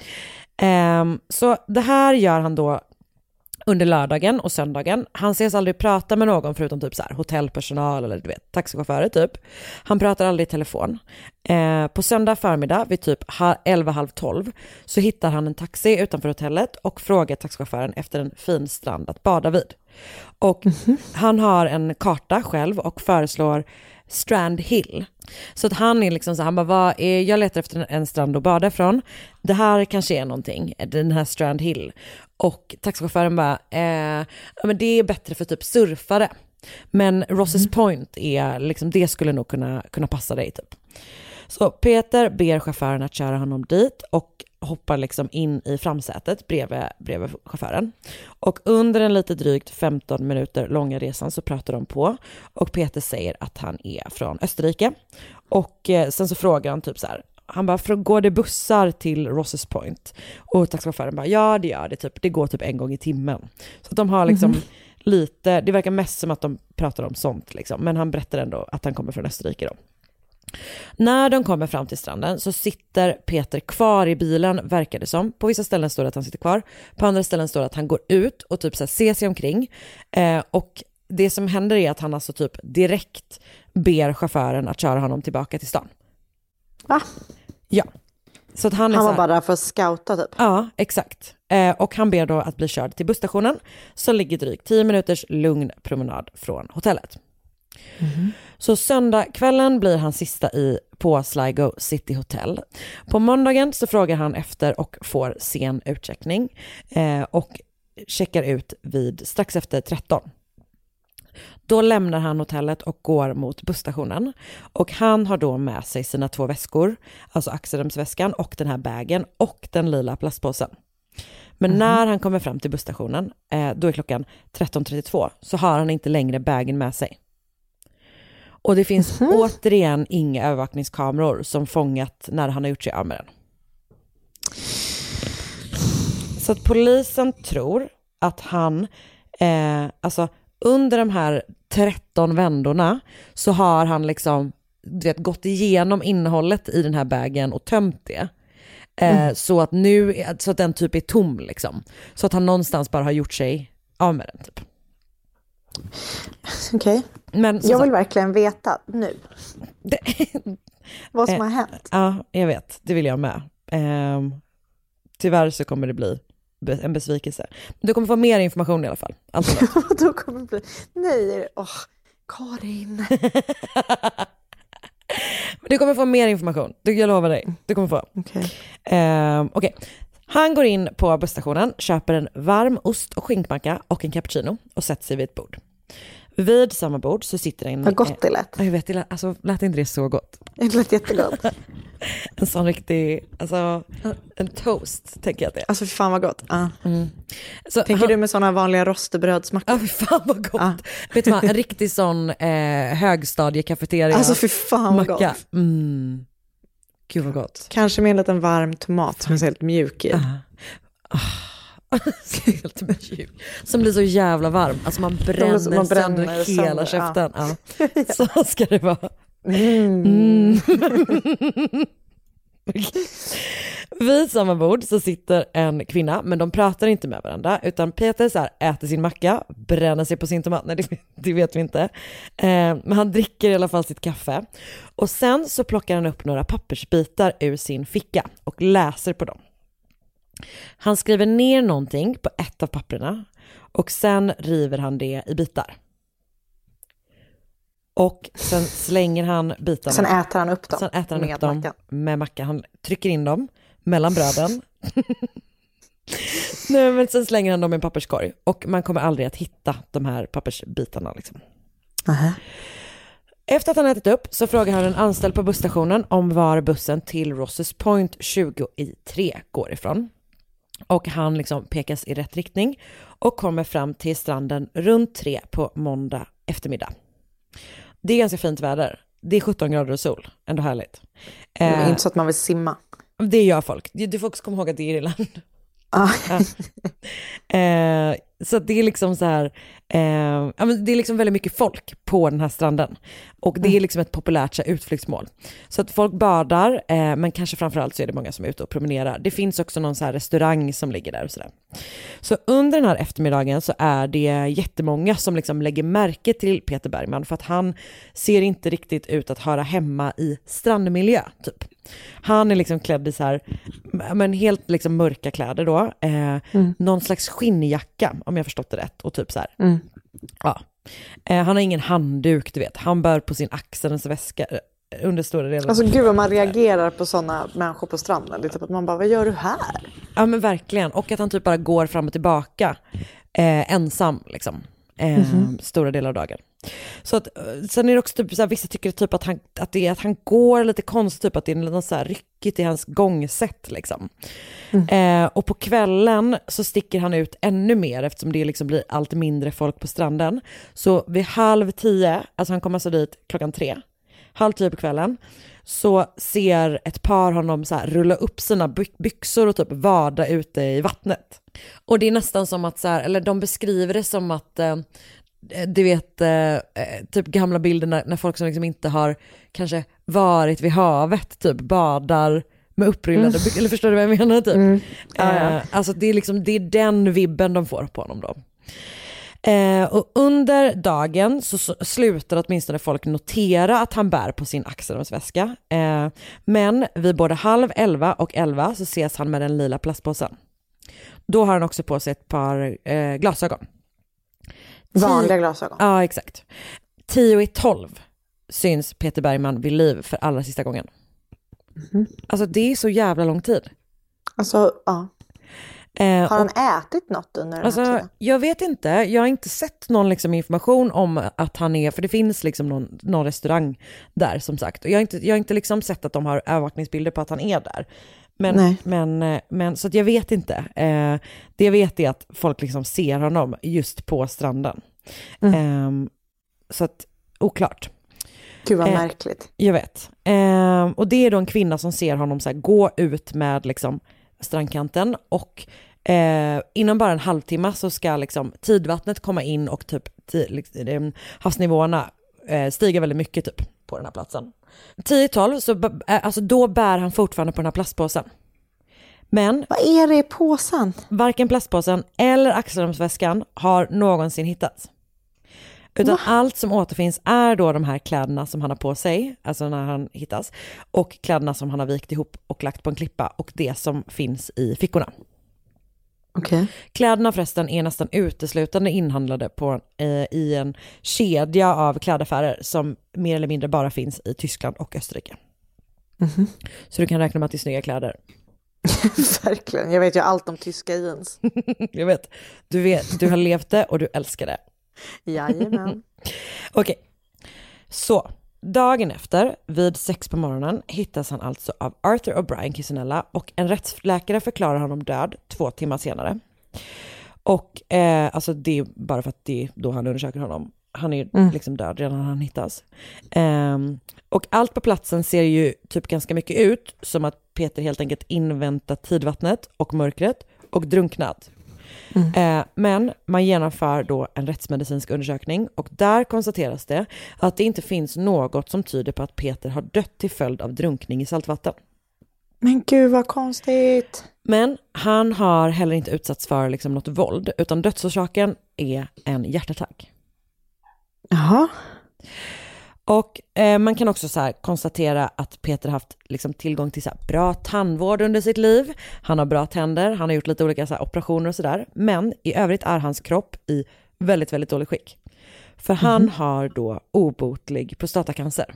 Um, så det här gör han då under lördagen och söndagen. Han ses aldrig prata med någon förutom typ så här hotellpersonal eller du vet, taxichaufförer typ. Han pratar aldrig i telefon. Uh, på söndag förmiddag vid typ elva, halv tolv så hittar han en taxi utanför hotellet och frågar taxichauffören efter en fin strand att bada vid. Och mm-hmm. han har en karta själv och föreslår Strand Hill. Så att han är liksom så, han bara, vad är, jag letar efter en strand att bada från. Det här kanske är någonting, den här Strand Hill. Och taxichauffören bara, eh, ja men det är bättre för typ surfare. Men Rosses mm. Point är liksom, det skulle nog kunna, kunna passa dig typ. Så Peter ber chauffören att köra honom dit och hoppar liksom in i framsätet bredvid, bredvid chauffören. Och under en lite drygt femton minuter långa resan så pratar de på. Och Peter säger att han är från Österrike. Och eh, sen så frågar han typ så här. Han bara, går det bussar till Rosses Point? Och taxichauffören bara, ja det gör det typ. Det går typ en gång i timmen. Så att de har liksom mm. lite, det verkar mest som att de pratar om sånt liksom. Men han berättar ändå att han kommer från Österrike då. När de kommer fram till stranden så sitter Peter kvar i bilen, verkar det som. På vissa ställen står det att han sitter kvar. På andra ställen står det att han går ut och typ så här ser sig omkring. Eh, och det som händer är att han alltså typ direkt ber chauffören att köra honom tillbaka till stan. Va? Ja. Så att han är han var så här, bara där för att scouta typ. Ja, exakt. Eh, och han ber då att bli körd till busstationen som ligger drygt tio minuters lugn promenad från hotellet. Mm-hmm. Så söndagskvällen blir han sista i på Sligo City Hotel. På måndagen så frågar han efter och får sen utcheckning eh, och checkar ut vid strax efter tretton. Då lämnar han hotellet och går mot busstationen. Och han har då med sig sina två väskor, alltså axelremsväskan och den här bagen och den lila plastpåsen. Men mm-hmm. när han kommer fram till busstationen, eh, då är klockan tretton trettiotvå, så har han inte längre bagen med sig. Och det finns mm. återigen inga övervakningskameror som fångat när han har gjort sig av med den. Så att polisen tror att han, eh, alltså under de här tretton vändorna så har han liksom, du vet, gått igenom innehållet i den här bagen och tömt det. Eh, mm. Så att nu, så att den typ är tom liksom. Så att han någonstans bara har gjort sig av med den typ. Okej. Okay. Men jag vill sagt, verkligen veta nu det, vad som eh, har hänt. Ja, jag vet. Det vill jag med. Eh, tyvärr så kommer det bli en besvikelse. Du kommer få mer information i alla fall. Alltså då kommer det bli... Nej, åh, Karin. Du kommer få mer information. Jag lovar dig. Du kommer få. Okej. Okay. Uh, okay. Han går in på busstationen, köper en varm ost och skinkmacka och en cappuccino och sätter sig vid ett bord. Vid samma bord så sitter en... Vad gott det lät. Jag vet, det lät, alltså, lät inte det så gott? Det lät jättegott. En sån riktig, alltså en toast tänker jag att det är. Alltså för fan vad gott. Ah. Mm. Så, tänker han, du med såna vanliga rostebrödsmackor? Ja, för fan vad gott. Ah. Vet du vad, en riktig sån eh, högstadiekafeteria. Alltså för fan vad macka. gott. Mm. Gud vad gott. Kanske med en liten varm tomat som är helt mjuk i. Uh. Oh. Helt mjuk. Som blir så jävla varm. Alltså man bränner, man bränner sönder hela käften. Ja. Ja. Så ska det vara. Mm. Mm. Vid samma bord så sitter en kvinna, men de pratar inte med varandra, utan Peter så här, äter sin macka, bränner sig på sin tomat. Nej, det, det vet vi inte. Eh, men han dricker i alla fall sitt kaffe. Och sen så plockar han upp några pappersbitar ur sin ficka och läser på dem. Han skriver ner någonting på ett av papperna och sen river han det i bitar. Och sen slänger han bitarna. Sen äter han upp dem. Sen äter han med upp dem mackan. med macka. Han trycker in dem mellan bröden. Nej, men sen slänger han dem i en papperskorg. Och man kommer aldrig att hitta de här pappersbitarna. Liksom. Uh-huh. Efter att han ätit upp så frågar han en anställd på busstationen om var bussen till Rosses Point tjugo i tre går ifrån. Och han liksom pekas i rätt riktning och kommer fram till stranden runt tre på måndag eftermiddag. Det är ganska fint väder. Det är sjutton grader och sol. Ändå härligt. Det är eh, inte så att man vill simma. Det gör folk. Du får också komma ihåg att det är Irland. Ah. Ja. Eh, så det är liksom så här, eh, ja, men det är liksom väldigt mycket folk på den här stranden. Och det är liksom ett populärt så här, utflyktsmål. Så att folk badar, eh, men kanske framförallt så är det många som är ute och promenerar. Det finns också någon så här restaurang som ligger där och sådär. Så under den här eftermiddagen så är det jättemånga som liksom lägger märke till Peter Bergman, för att han ser inte riktigt ut att höra hemma i strandmiljö typ. Han är liksom klädd i så här, men helt liksom mörka kläder då. Eh, mm. Någon slags skinnjacka, om jag förstått det rätt. Och typ så här. Mm. Ja. Eh, han har ingen handduk, du vet. Han bär på sin axelns väska under stora delar. Alltså gud vad man reagerar på sådana människor på stranden. Lite på att man bara, vad gör du här? Ja men verkligen. Och att han typ bara går fram och tillbaka. Eh, ensam liksom. Eh, mm-hmm. Stora delar av dagen. Så att, sen är det också typ så här, vissa tycker typ att han, att det är att han går lite konstigt, typ att det är något så här ryckigt i hans gångsätt liksom. Mm. Eh, och på kvällen så sticker han ut ännu mer eftersom det liksom blir allt mindre folk på stranden. Så vid halv tio, alltså han kommer så dit klockan tre, halv tio på kvällen, så ser ett par honom så här rulla upp sina by- byxor och typ vada ute i vattnet. Och det är nästan som att så här, eller de beskriver det som att eh, du vet eh, typ gamla bilder när, när folk som liksom inte har kanske varit vid havet typ badar med upprullade mm. byxor, eller förstår du vad jag menar typ? Mm. Ja, ja. Eh, alltså det är liksom, det är den vibben de får på honom då. Eh, och under dagen så, så slutar åtminstone folk notera att han bär på sin axelväska. Eh, men vid både halv elva och elva så ses han med den lila plastpåsen. Då har han också på sig ett par eh, glasögon. Vanliga glasögon? Ja, exakt. Tio i tolv syns Peter Bergman vid liv för allra sista gången. Mm. Alltså det är så jävla lång tid. Alltså, ja. Eh, har han och, ätit något under den alltså, här tiden? Jag vet inte. Jag har inte sett någon liksom information om att han är, för det finns liksom någon, någon restaurang där som sagt. Och jag har inte, jag har inte liksom sett att de har övervakningsbilder på att han är där. Men, men, men så att jag vet inte. Eh, det jag vet är att folk liksom ser honom just på stranden. Mm. Eh, så att, oklart. Gud vad eh, märkligt. Jag vet. Eh, och det är då en kvinna som ser honom så här, gå ut med liksom strandkanten och eh, inom bara en halvtimme så ska liksom tidvattnet komma in och typ t- liksom, havsnivåerna eh, stiga väldigt mycket typ på den här platsen. tio tolv så b- alltså då bär han fortfarande på den här plastpåsen. Men vad är det i påsen? Varken plastpåsen eller axelrumsväskan har någonsin hittats. Utan Va? Allt som återfinns är då de här kläderna som han har på sig, alltså när han hittas, och kläderna som han har vikt ihop och lagt på en klippa och det som finns i fickorna. Okay. Kläderna förresten är nästan uteslutande inhandlade på, eh, i en kedja av klädaffärer som mer eller mindre bara finns i Tyskland och Österrike. Mm-hmm. Så du kan räkna med att det är snygga kläder. Verkligen, jag vet ju allt om tyska jeans. Jag vet, du vet, du har levt det och du älskar det. Jajamän. Okej, så dagen efter, vid sex på morgonen, hittas han alltså av Arthur O'Brien Kisanella och en rättsläkare förklarar honom död två timmar senare. Och eh, alltså det är bara för att det är då han undersöker honom. Han är mm. liksom död redan när han hittas. Um, och allt på platsen ser ju typ ganska mycket ut som att Peter helt enkelt inväntat tidvattnet och mörkret och drunknat. Mm. Uh, men man genomför då en rättsmedicinsk undersökning och där konstateras det att det inte finns något som tyder på att Peter har dött till följd av drunkning i saltvatten. Men gud vad konstigt. Men han har heller inte utsatts för liksom något våld utan dödsorsaken är en hjärtattack. Jaha. Och eh, man kan också så här konstatera att Peter haft liksom tillgång till så här bra tandvård under sitt liv. Han har bra tänder, han har gjort lite olika så här operationer och sådär. Men i övrigt är hans kropp i väldigt, väldigt dålig skick. För mm. han har då obotlig prostatacancer.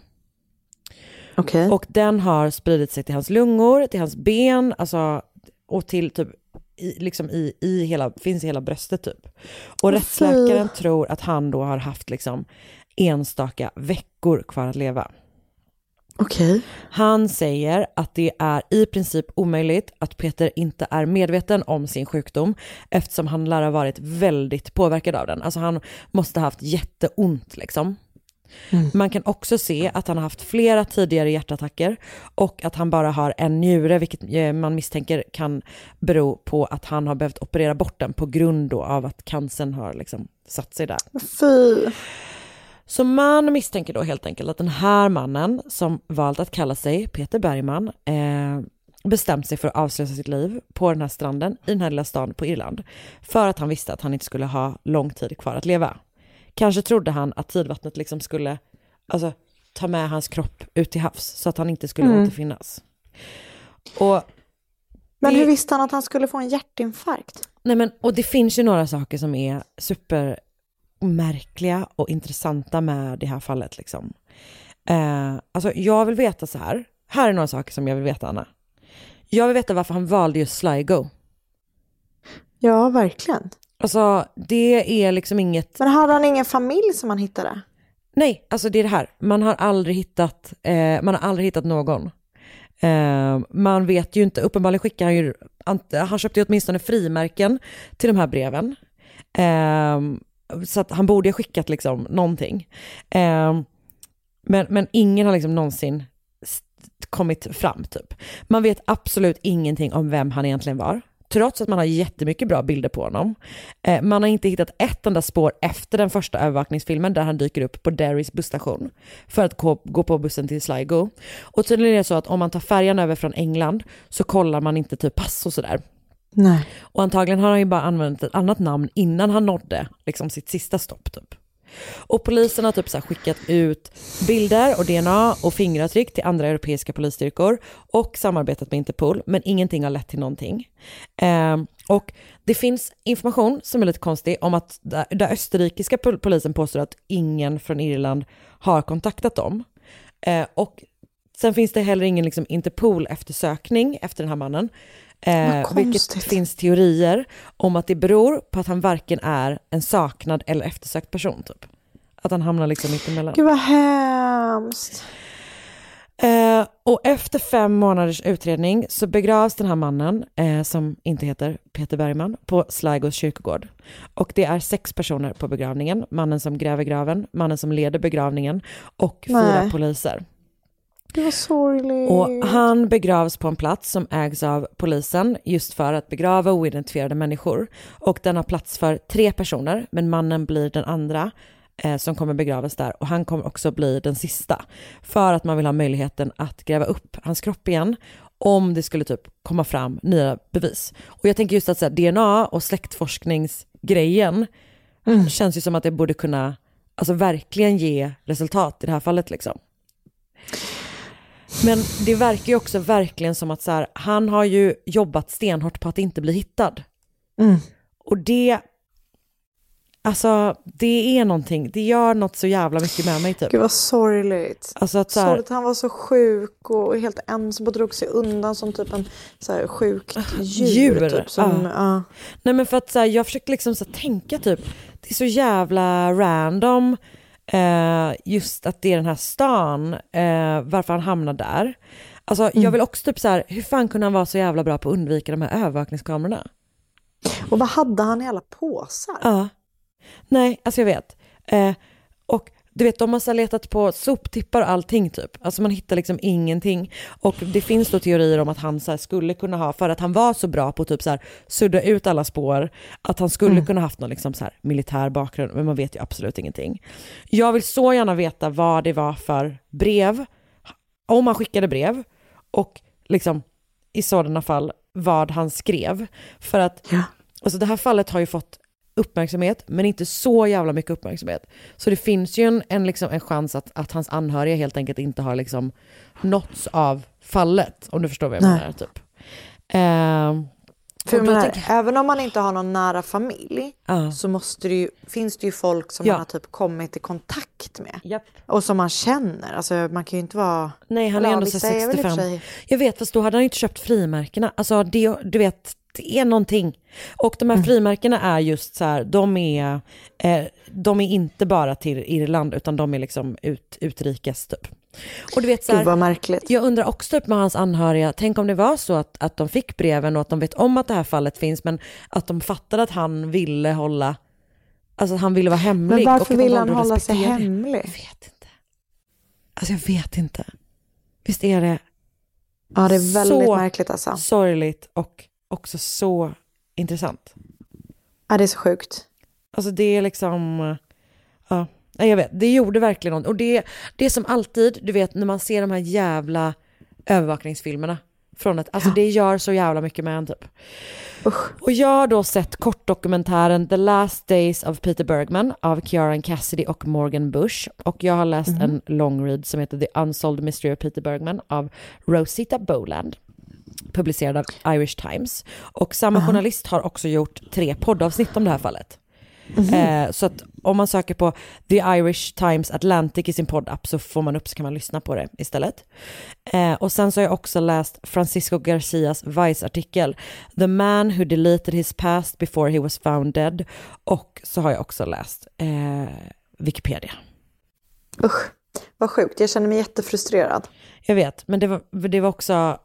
Okay. Och den har spridit sig till hans lungor, till hans ben, alltså, och till typ i, liksom i, i hela, finns i hela bröstet typ. Och rättsläkaren tror att han då har haft liksom enstaka veckor kvar att leva. Okej. Okay. Han säger att det är i princip omöjligt att Peter inte är medveten om sin sjukdom eftersom han lär ha varit väldigt påverkad av den. Alltså han måste ha haft jätteont liksom. Mm. Man kan också se att han har haft flera tidigare hjärtattacker och att han bara har en njure, vilket man misstänker kan bero på att han har behövt operera bort den på grund då av att cancern har liksom satt sig där. Fy. Så man misstänker då helt enkelt att den här mannen som valt att kalla sig Peter Bergman eh, bestämt sig för att avsluta sitt liv på den här stranden i den här lilla stan på Irland för att han visste att han inte skulle ha lång tid kvar att leva. Kanske trodde han att tidvattnet liksom skulle alltså, ta med hans kropp ut till havs så att han inte skulle mm. återfinnas. Och men det, hur visste han att han skulle få en hjärtinfarkt? Nej men, och det finns ju några saker som är supermärkliga och intressanta med det här fallet. Liksom. Eh, alltså jag vill veta så här. Här är några saker som jag vill veta, Anna. Jag vill veta varför han valde just Sligo. Ja, verkligen. Alltså det är liksom inget... Men hade han ingen familj som han hittade? Nej, alltså det är det här. Man har aldrig hittat, eh, man har aldrig hittat någon. Eh, man vet ju inte, uppenbarligen skickar han ju, han köpte ju åtminstone frimärken till de här breven. Eh, så att han borde ha skickat liksom någonting. Eh, men, men ingen har liksom någonsin kommit fram typ. Man vet absolut ingenting om vem han egentligen var. Trots att man har jättemycket bra bilder på honom. Eh, man har inte hittat ett enda spår efter den första övervakningsfilmen där han dyker upp på Derrys busstation för att gå, gå på bussen till Sligo. Och tydligen är det så att om man tar färjan över från England så kollar man inte typ pass och sådär. Nej. Och antagligen har han ju bara använt ett annat namn innan han nådde liksom sitt sista stopp typ. Och polisen har typ så här skickat ut bilder och D N A och fingeravtryck till andra europeiska polisstyrkor och samarbetat med Interpol, men ingenting har lett till någonting. Eh, och det finns information som är lite konstig om att där, där österrikiska polisen påstår att ingen från Irland har kontaktat dem. Eh, och sen finns det heller ingen liksom Interpol eftersökning efter den här mannen. Eh, vilket finns teorier om att det beror på att han varken är en saknad eller eftersökt person typ. Att han hamnar liksom mitt emellan. Gud vad hemskt. Eh, och efter fem månaders utredning så begravs den här mannen eh, som inte heter Peter Bergman på Sligos kyrkogård. Och det är sex personer på begravningen. Mannen som gräver graven, mannen som leder begravningen och fyra Nej. poliser. Det var sorgligt. Och han begravs på en plats som ägs av polisen just för att begrava oidentifierade människor. Och den har plats för tre personer, men mannen blir den andra eh, som kommer begravas där. Och han kommer också bli den sista för att man vill ha möjligheten att gräva upp hans kropp igen om det skulle typ komma fram nya bevis. Och jag tänker just att så här, D N A och släktforskningsgrejen mm. känns ju som att det borde kunna alltså, verkligen ge resultat i det här fallet liksom. Men det verkar ju också verkligen som att så här, han har ju jobbat stenhårt på att inte bli hittad. Mm. Och det, alltså det är någonting, det gör något så jävla mycket med mig typ. Gud vad sorgligt. Alltså att så här, sorgligt, han var så sjuk och helt ensam och drog sig undan som typ en så här sjukt djur. djur Typ, som, ja. Ja. Nej men för att så här, jag försökte liksom så här, tänka typ, det är så jävla random eh, just att det är den här stan, eh, varför han hamnar där. Alltså mm. jag vill också typ så här, hur fan kunde han vara så jävla bra på att undvika de här övervakningskamerorna? Och vad hade han i alla påsar? Ja. Nej, alltså jag vet. Eh, och du vet, de har så här letat på soptippar och allting typ. Alltså man hittar liksom ingenting. Och det finns då teorier om att han så här skulle kunna ha, för att han var så bra på typ så här sudda ut alla spår, att han skulle mm. kunna haft någon liksom så här militär bakgrund, men man vet ju absolut ingenting. Jag vill så gärna veta vad det var för brev, om han skickade brev, och liksom i sådana fall vad han skrev. För att ja. Alltså det här fallet har ju fått uppmärksamhet, men inte så jävla mycket uppmärksamhet. Så det finns ju en, en, liksom, en chans att, att hans anhöriga helt enkelt inte har liksom nåtts av fallet, om du förstår vad jag menar typ. Eh, För menar, tänker... även om man inte har någon nära familj uh. så måste det ju, finns det ju folk som ja. man har typ kommit i kontakt med. Yep. Och som man känner. Alltså man kan ju inte vara... Nej, han är ändå så sextiofem. Sig... Jag vet, fast då hade han inte köpt frimärkena. Alltså det, du vet, det är någonting. Och de här mm. frimärkena är just så här, de är, eh, de är inte bara till Irland, utan de är liksom ut, utrikes typ. Och du vet så här, Gud vad märkligt. Jag undrar också upp med hans anhöriga, tänk om det var så att, att de fick breven och att de vet om att det här fallet finns, men att de fattade att han ville hålla, alltså han ville vara hemlig. Men varför och vill han hålla sig hemlig? Jag vet inte. Alltså jag vet inte. Visst är det ja, det är väldigt så märkligt alltså. Sorgligt och också så intressant. Ja, det är så sjukt. Alltså det är liksom, ja, jag vet, det gjorde verkligen något. Och det, det är som alltid, du vet, när man ser de här jävla övervakningsfilmerna från ett, alltså ja. Det gör så jävla mycket med en typ. Usch. Och jag har då sett kortdokumentären The Last Days of Peter Bergman av Ciaran Cassidy och Morgan Bush. Och jag har läst mm. en long read som heter The Unsolved Mystery of Peter Bergman av Rosita Boland, publicerad av Irish Times. Och samma uh-huh. journalist har också gjort tre poddavsnitt om det här fallet. Mm-hmm. Eh, så att om man söker på The Irish Times Atlantic i sin poddapp så får man upp, så kan man lyssna på det istället. Eh, och sen så har jag också läst Francisco Garcias Vice-artikel The Man Who Deleted His Past Before He Was Found Dead. Och så har jag också läst eh, Wikipedia. Usch, vad sjukt. Jag känner mig jättefrustrerad. Jag vet, men det var, det var också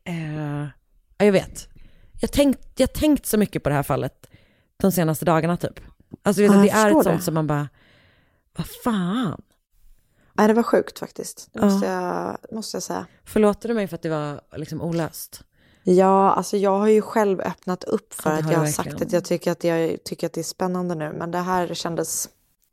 eh, jag vet. Jag tänkt, jag tänkt så mycket på det här fallet de senaste dagarna typ. Alltså vet, ja, det är ett sånt det. Som man bara, vad fan? Nej, det var sjukt faktiskt. Det måste, ja. jag, måste jag säga. Förlåter du mig för att det var liksom olöst? Ja, alltså jag har ju själv öppnat upp för ja, att jag har verkligen. sagt att jag tycker att jag tycker att det är spännande nu. Men det här kändes...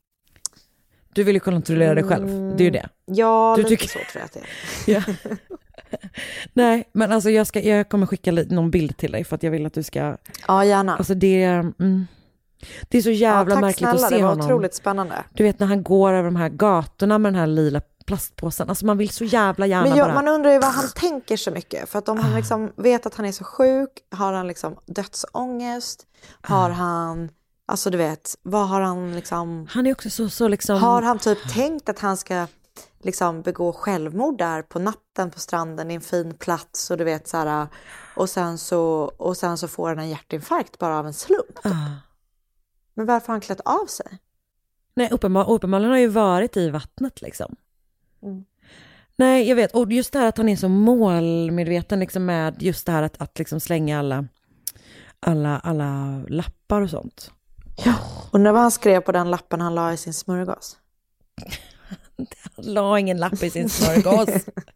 Du vill ju kontrollera dig själv, det är ju det. Ja, du lite tycker... så tror jag att det är. Ja. Nej, men alltså jag, ska, jag kommer skicka någon bild till dig för att jag vill att du ska... Ja, gärna. Alltså det, mm, det är så jävla ja, märkligt snälla, att se honom. Tack snälla, det var otroligt spännande. Du vet när han går över de här gatorna med den här lila plastpåsen. Alltså man vill så jävla gärna men jag, bara... Man undrar ju vad han tänker så mycket. För att om han liksom vet att han är så sjuk, har han liksom dödsångest, har han... Alltså du vet, vad har han liksom... Han är också så, så liksom... Har han typ tänkt att han ska liksom begå självmord där på natten på stranden i en fin plats och du vet så här, och sen så, och sen så får han en hjärtinfarkt bara av en slump. Typ. Uh. Men varför har han klätt av sig? Nej, uppenbar, uppenbarligen har ju varit i vattnet liksom. Mm. Nej, jag vet. Och just det här att han är så målmedveten liksom med just det här att, att liksom slänga alla, alla, alla lappar och sånt. Ja, och när han skrev på den lappen han la i sin smörgås? Han la ingen lapp i sin smörgås.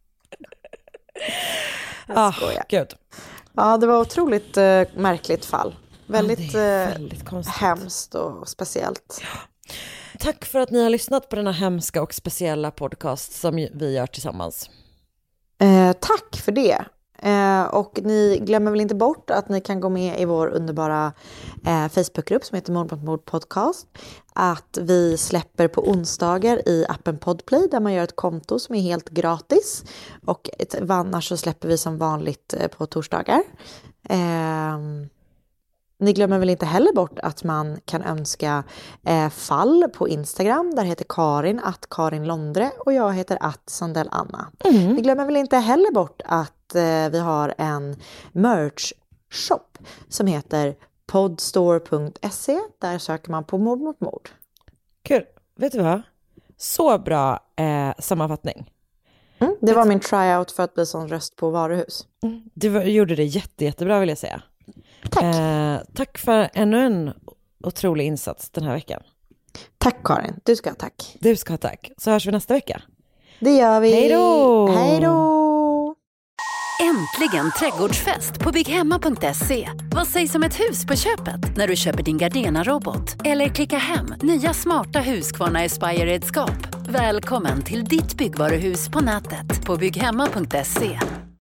Ah, gud. Ja, det var otroligt uh, märkligt fall. Väldigt, ja, väldigt uh, hemskt och speciellt. Ja. Tack för att ni har lyssnat på den här hemska och speciella podcast som vi gör tillsammans. Eh, tack för det. Eh, och ni glömmer väl inte bort att ni kan gå med i vår underbara eh, Facebookgrupp som heter Mord mot mord podcast. Att vi släpper på onsdagar i appen Podplay där man gör ett konto som är helt gratis. Och ett, annars så släpper vi som vanligt eh, på torsdagar. Eh, ni glömmer väl inte heller bort att man kan önska eh, fall på Instagram. Där heter Karin att Karin Londre och jag heter att Sandell Anna. Mm. Ni glömmer väl inte heller bort att eh, vi har en merch shop som heter podstore punkt se. Där söker man på mord mot mord. Kul. Vet du vad? Så bra eh, sammanfattning. Mm, det var min tryout för att bli sån röst på varuhus. Mm, du var, gjorde det jätte, jättebra vill jag säga. Tack. Eh, tack för ännu en otrolig insats den här veckan. Tack Karin, du ska ha tack. Du ska ha tack. Så hörs vi nästa vecka. Det gör vi. Hej då! Hej då! Äntligen trädgårdsfest på bygghemma punkt se. Vad sägs om ett hus på köpet när du köper din Gardena-robot? Eller klicka hem nya smarta Husqvarna Aspire-redskap. Välkommen till ditt byggvaruhus på nätet på bygghemma punkt se.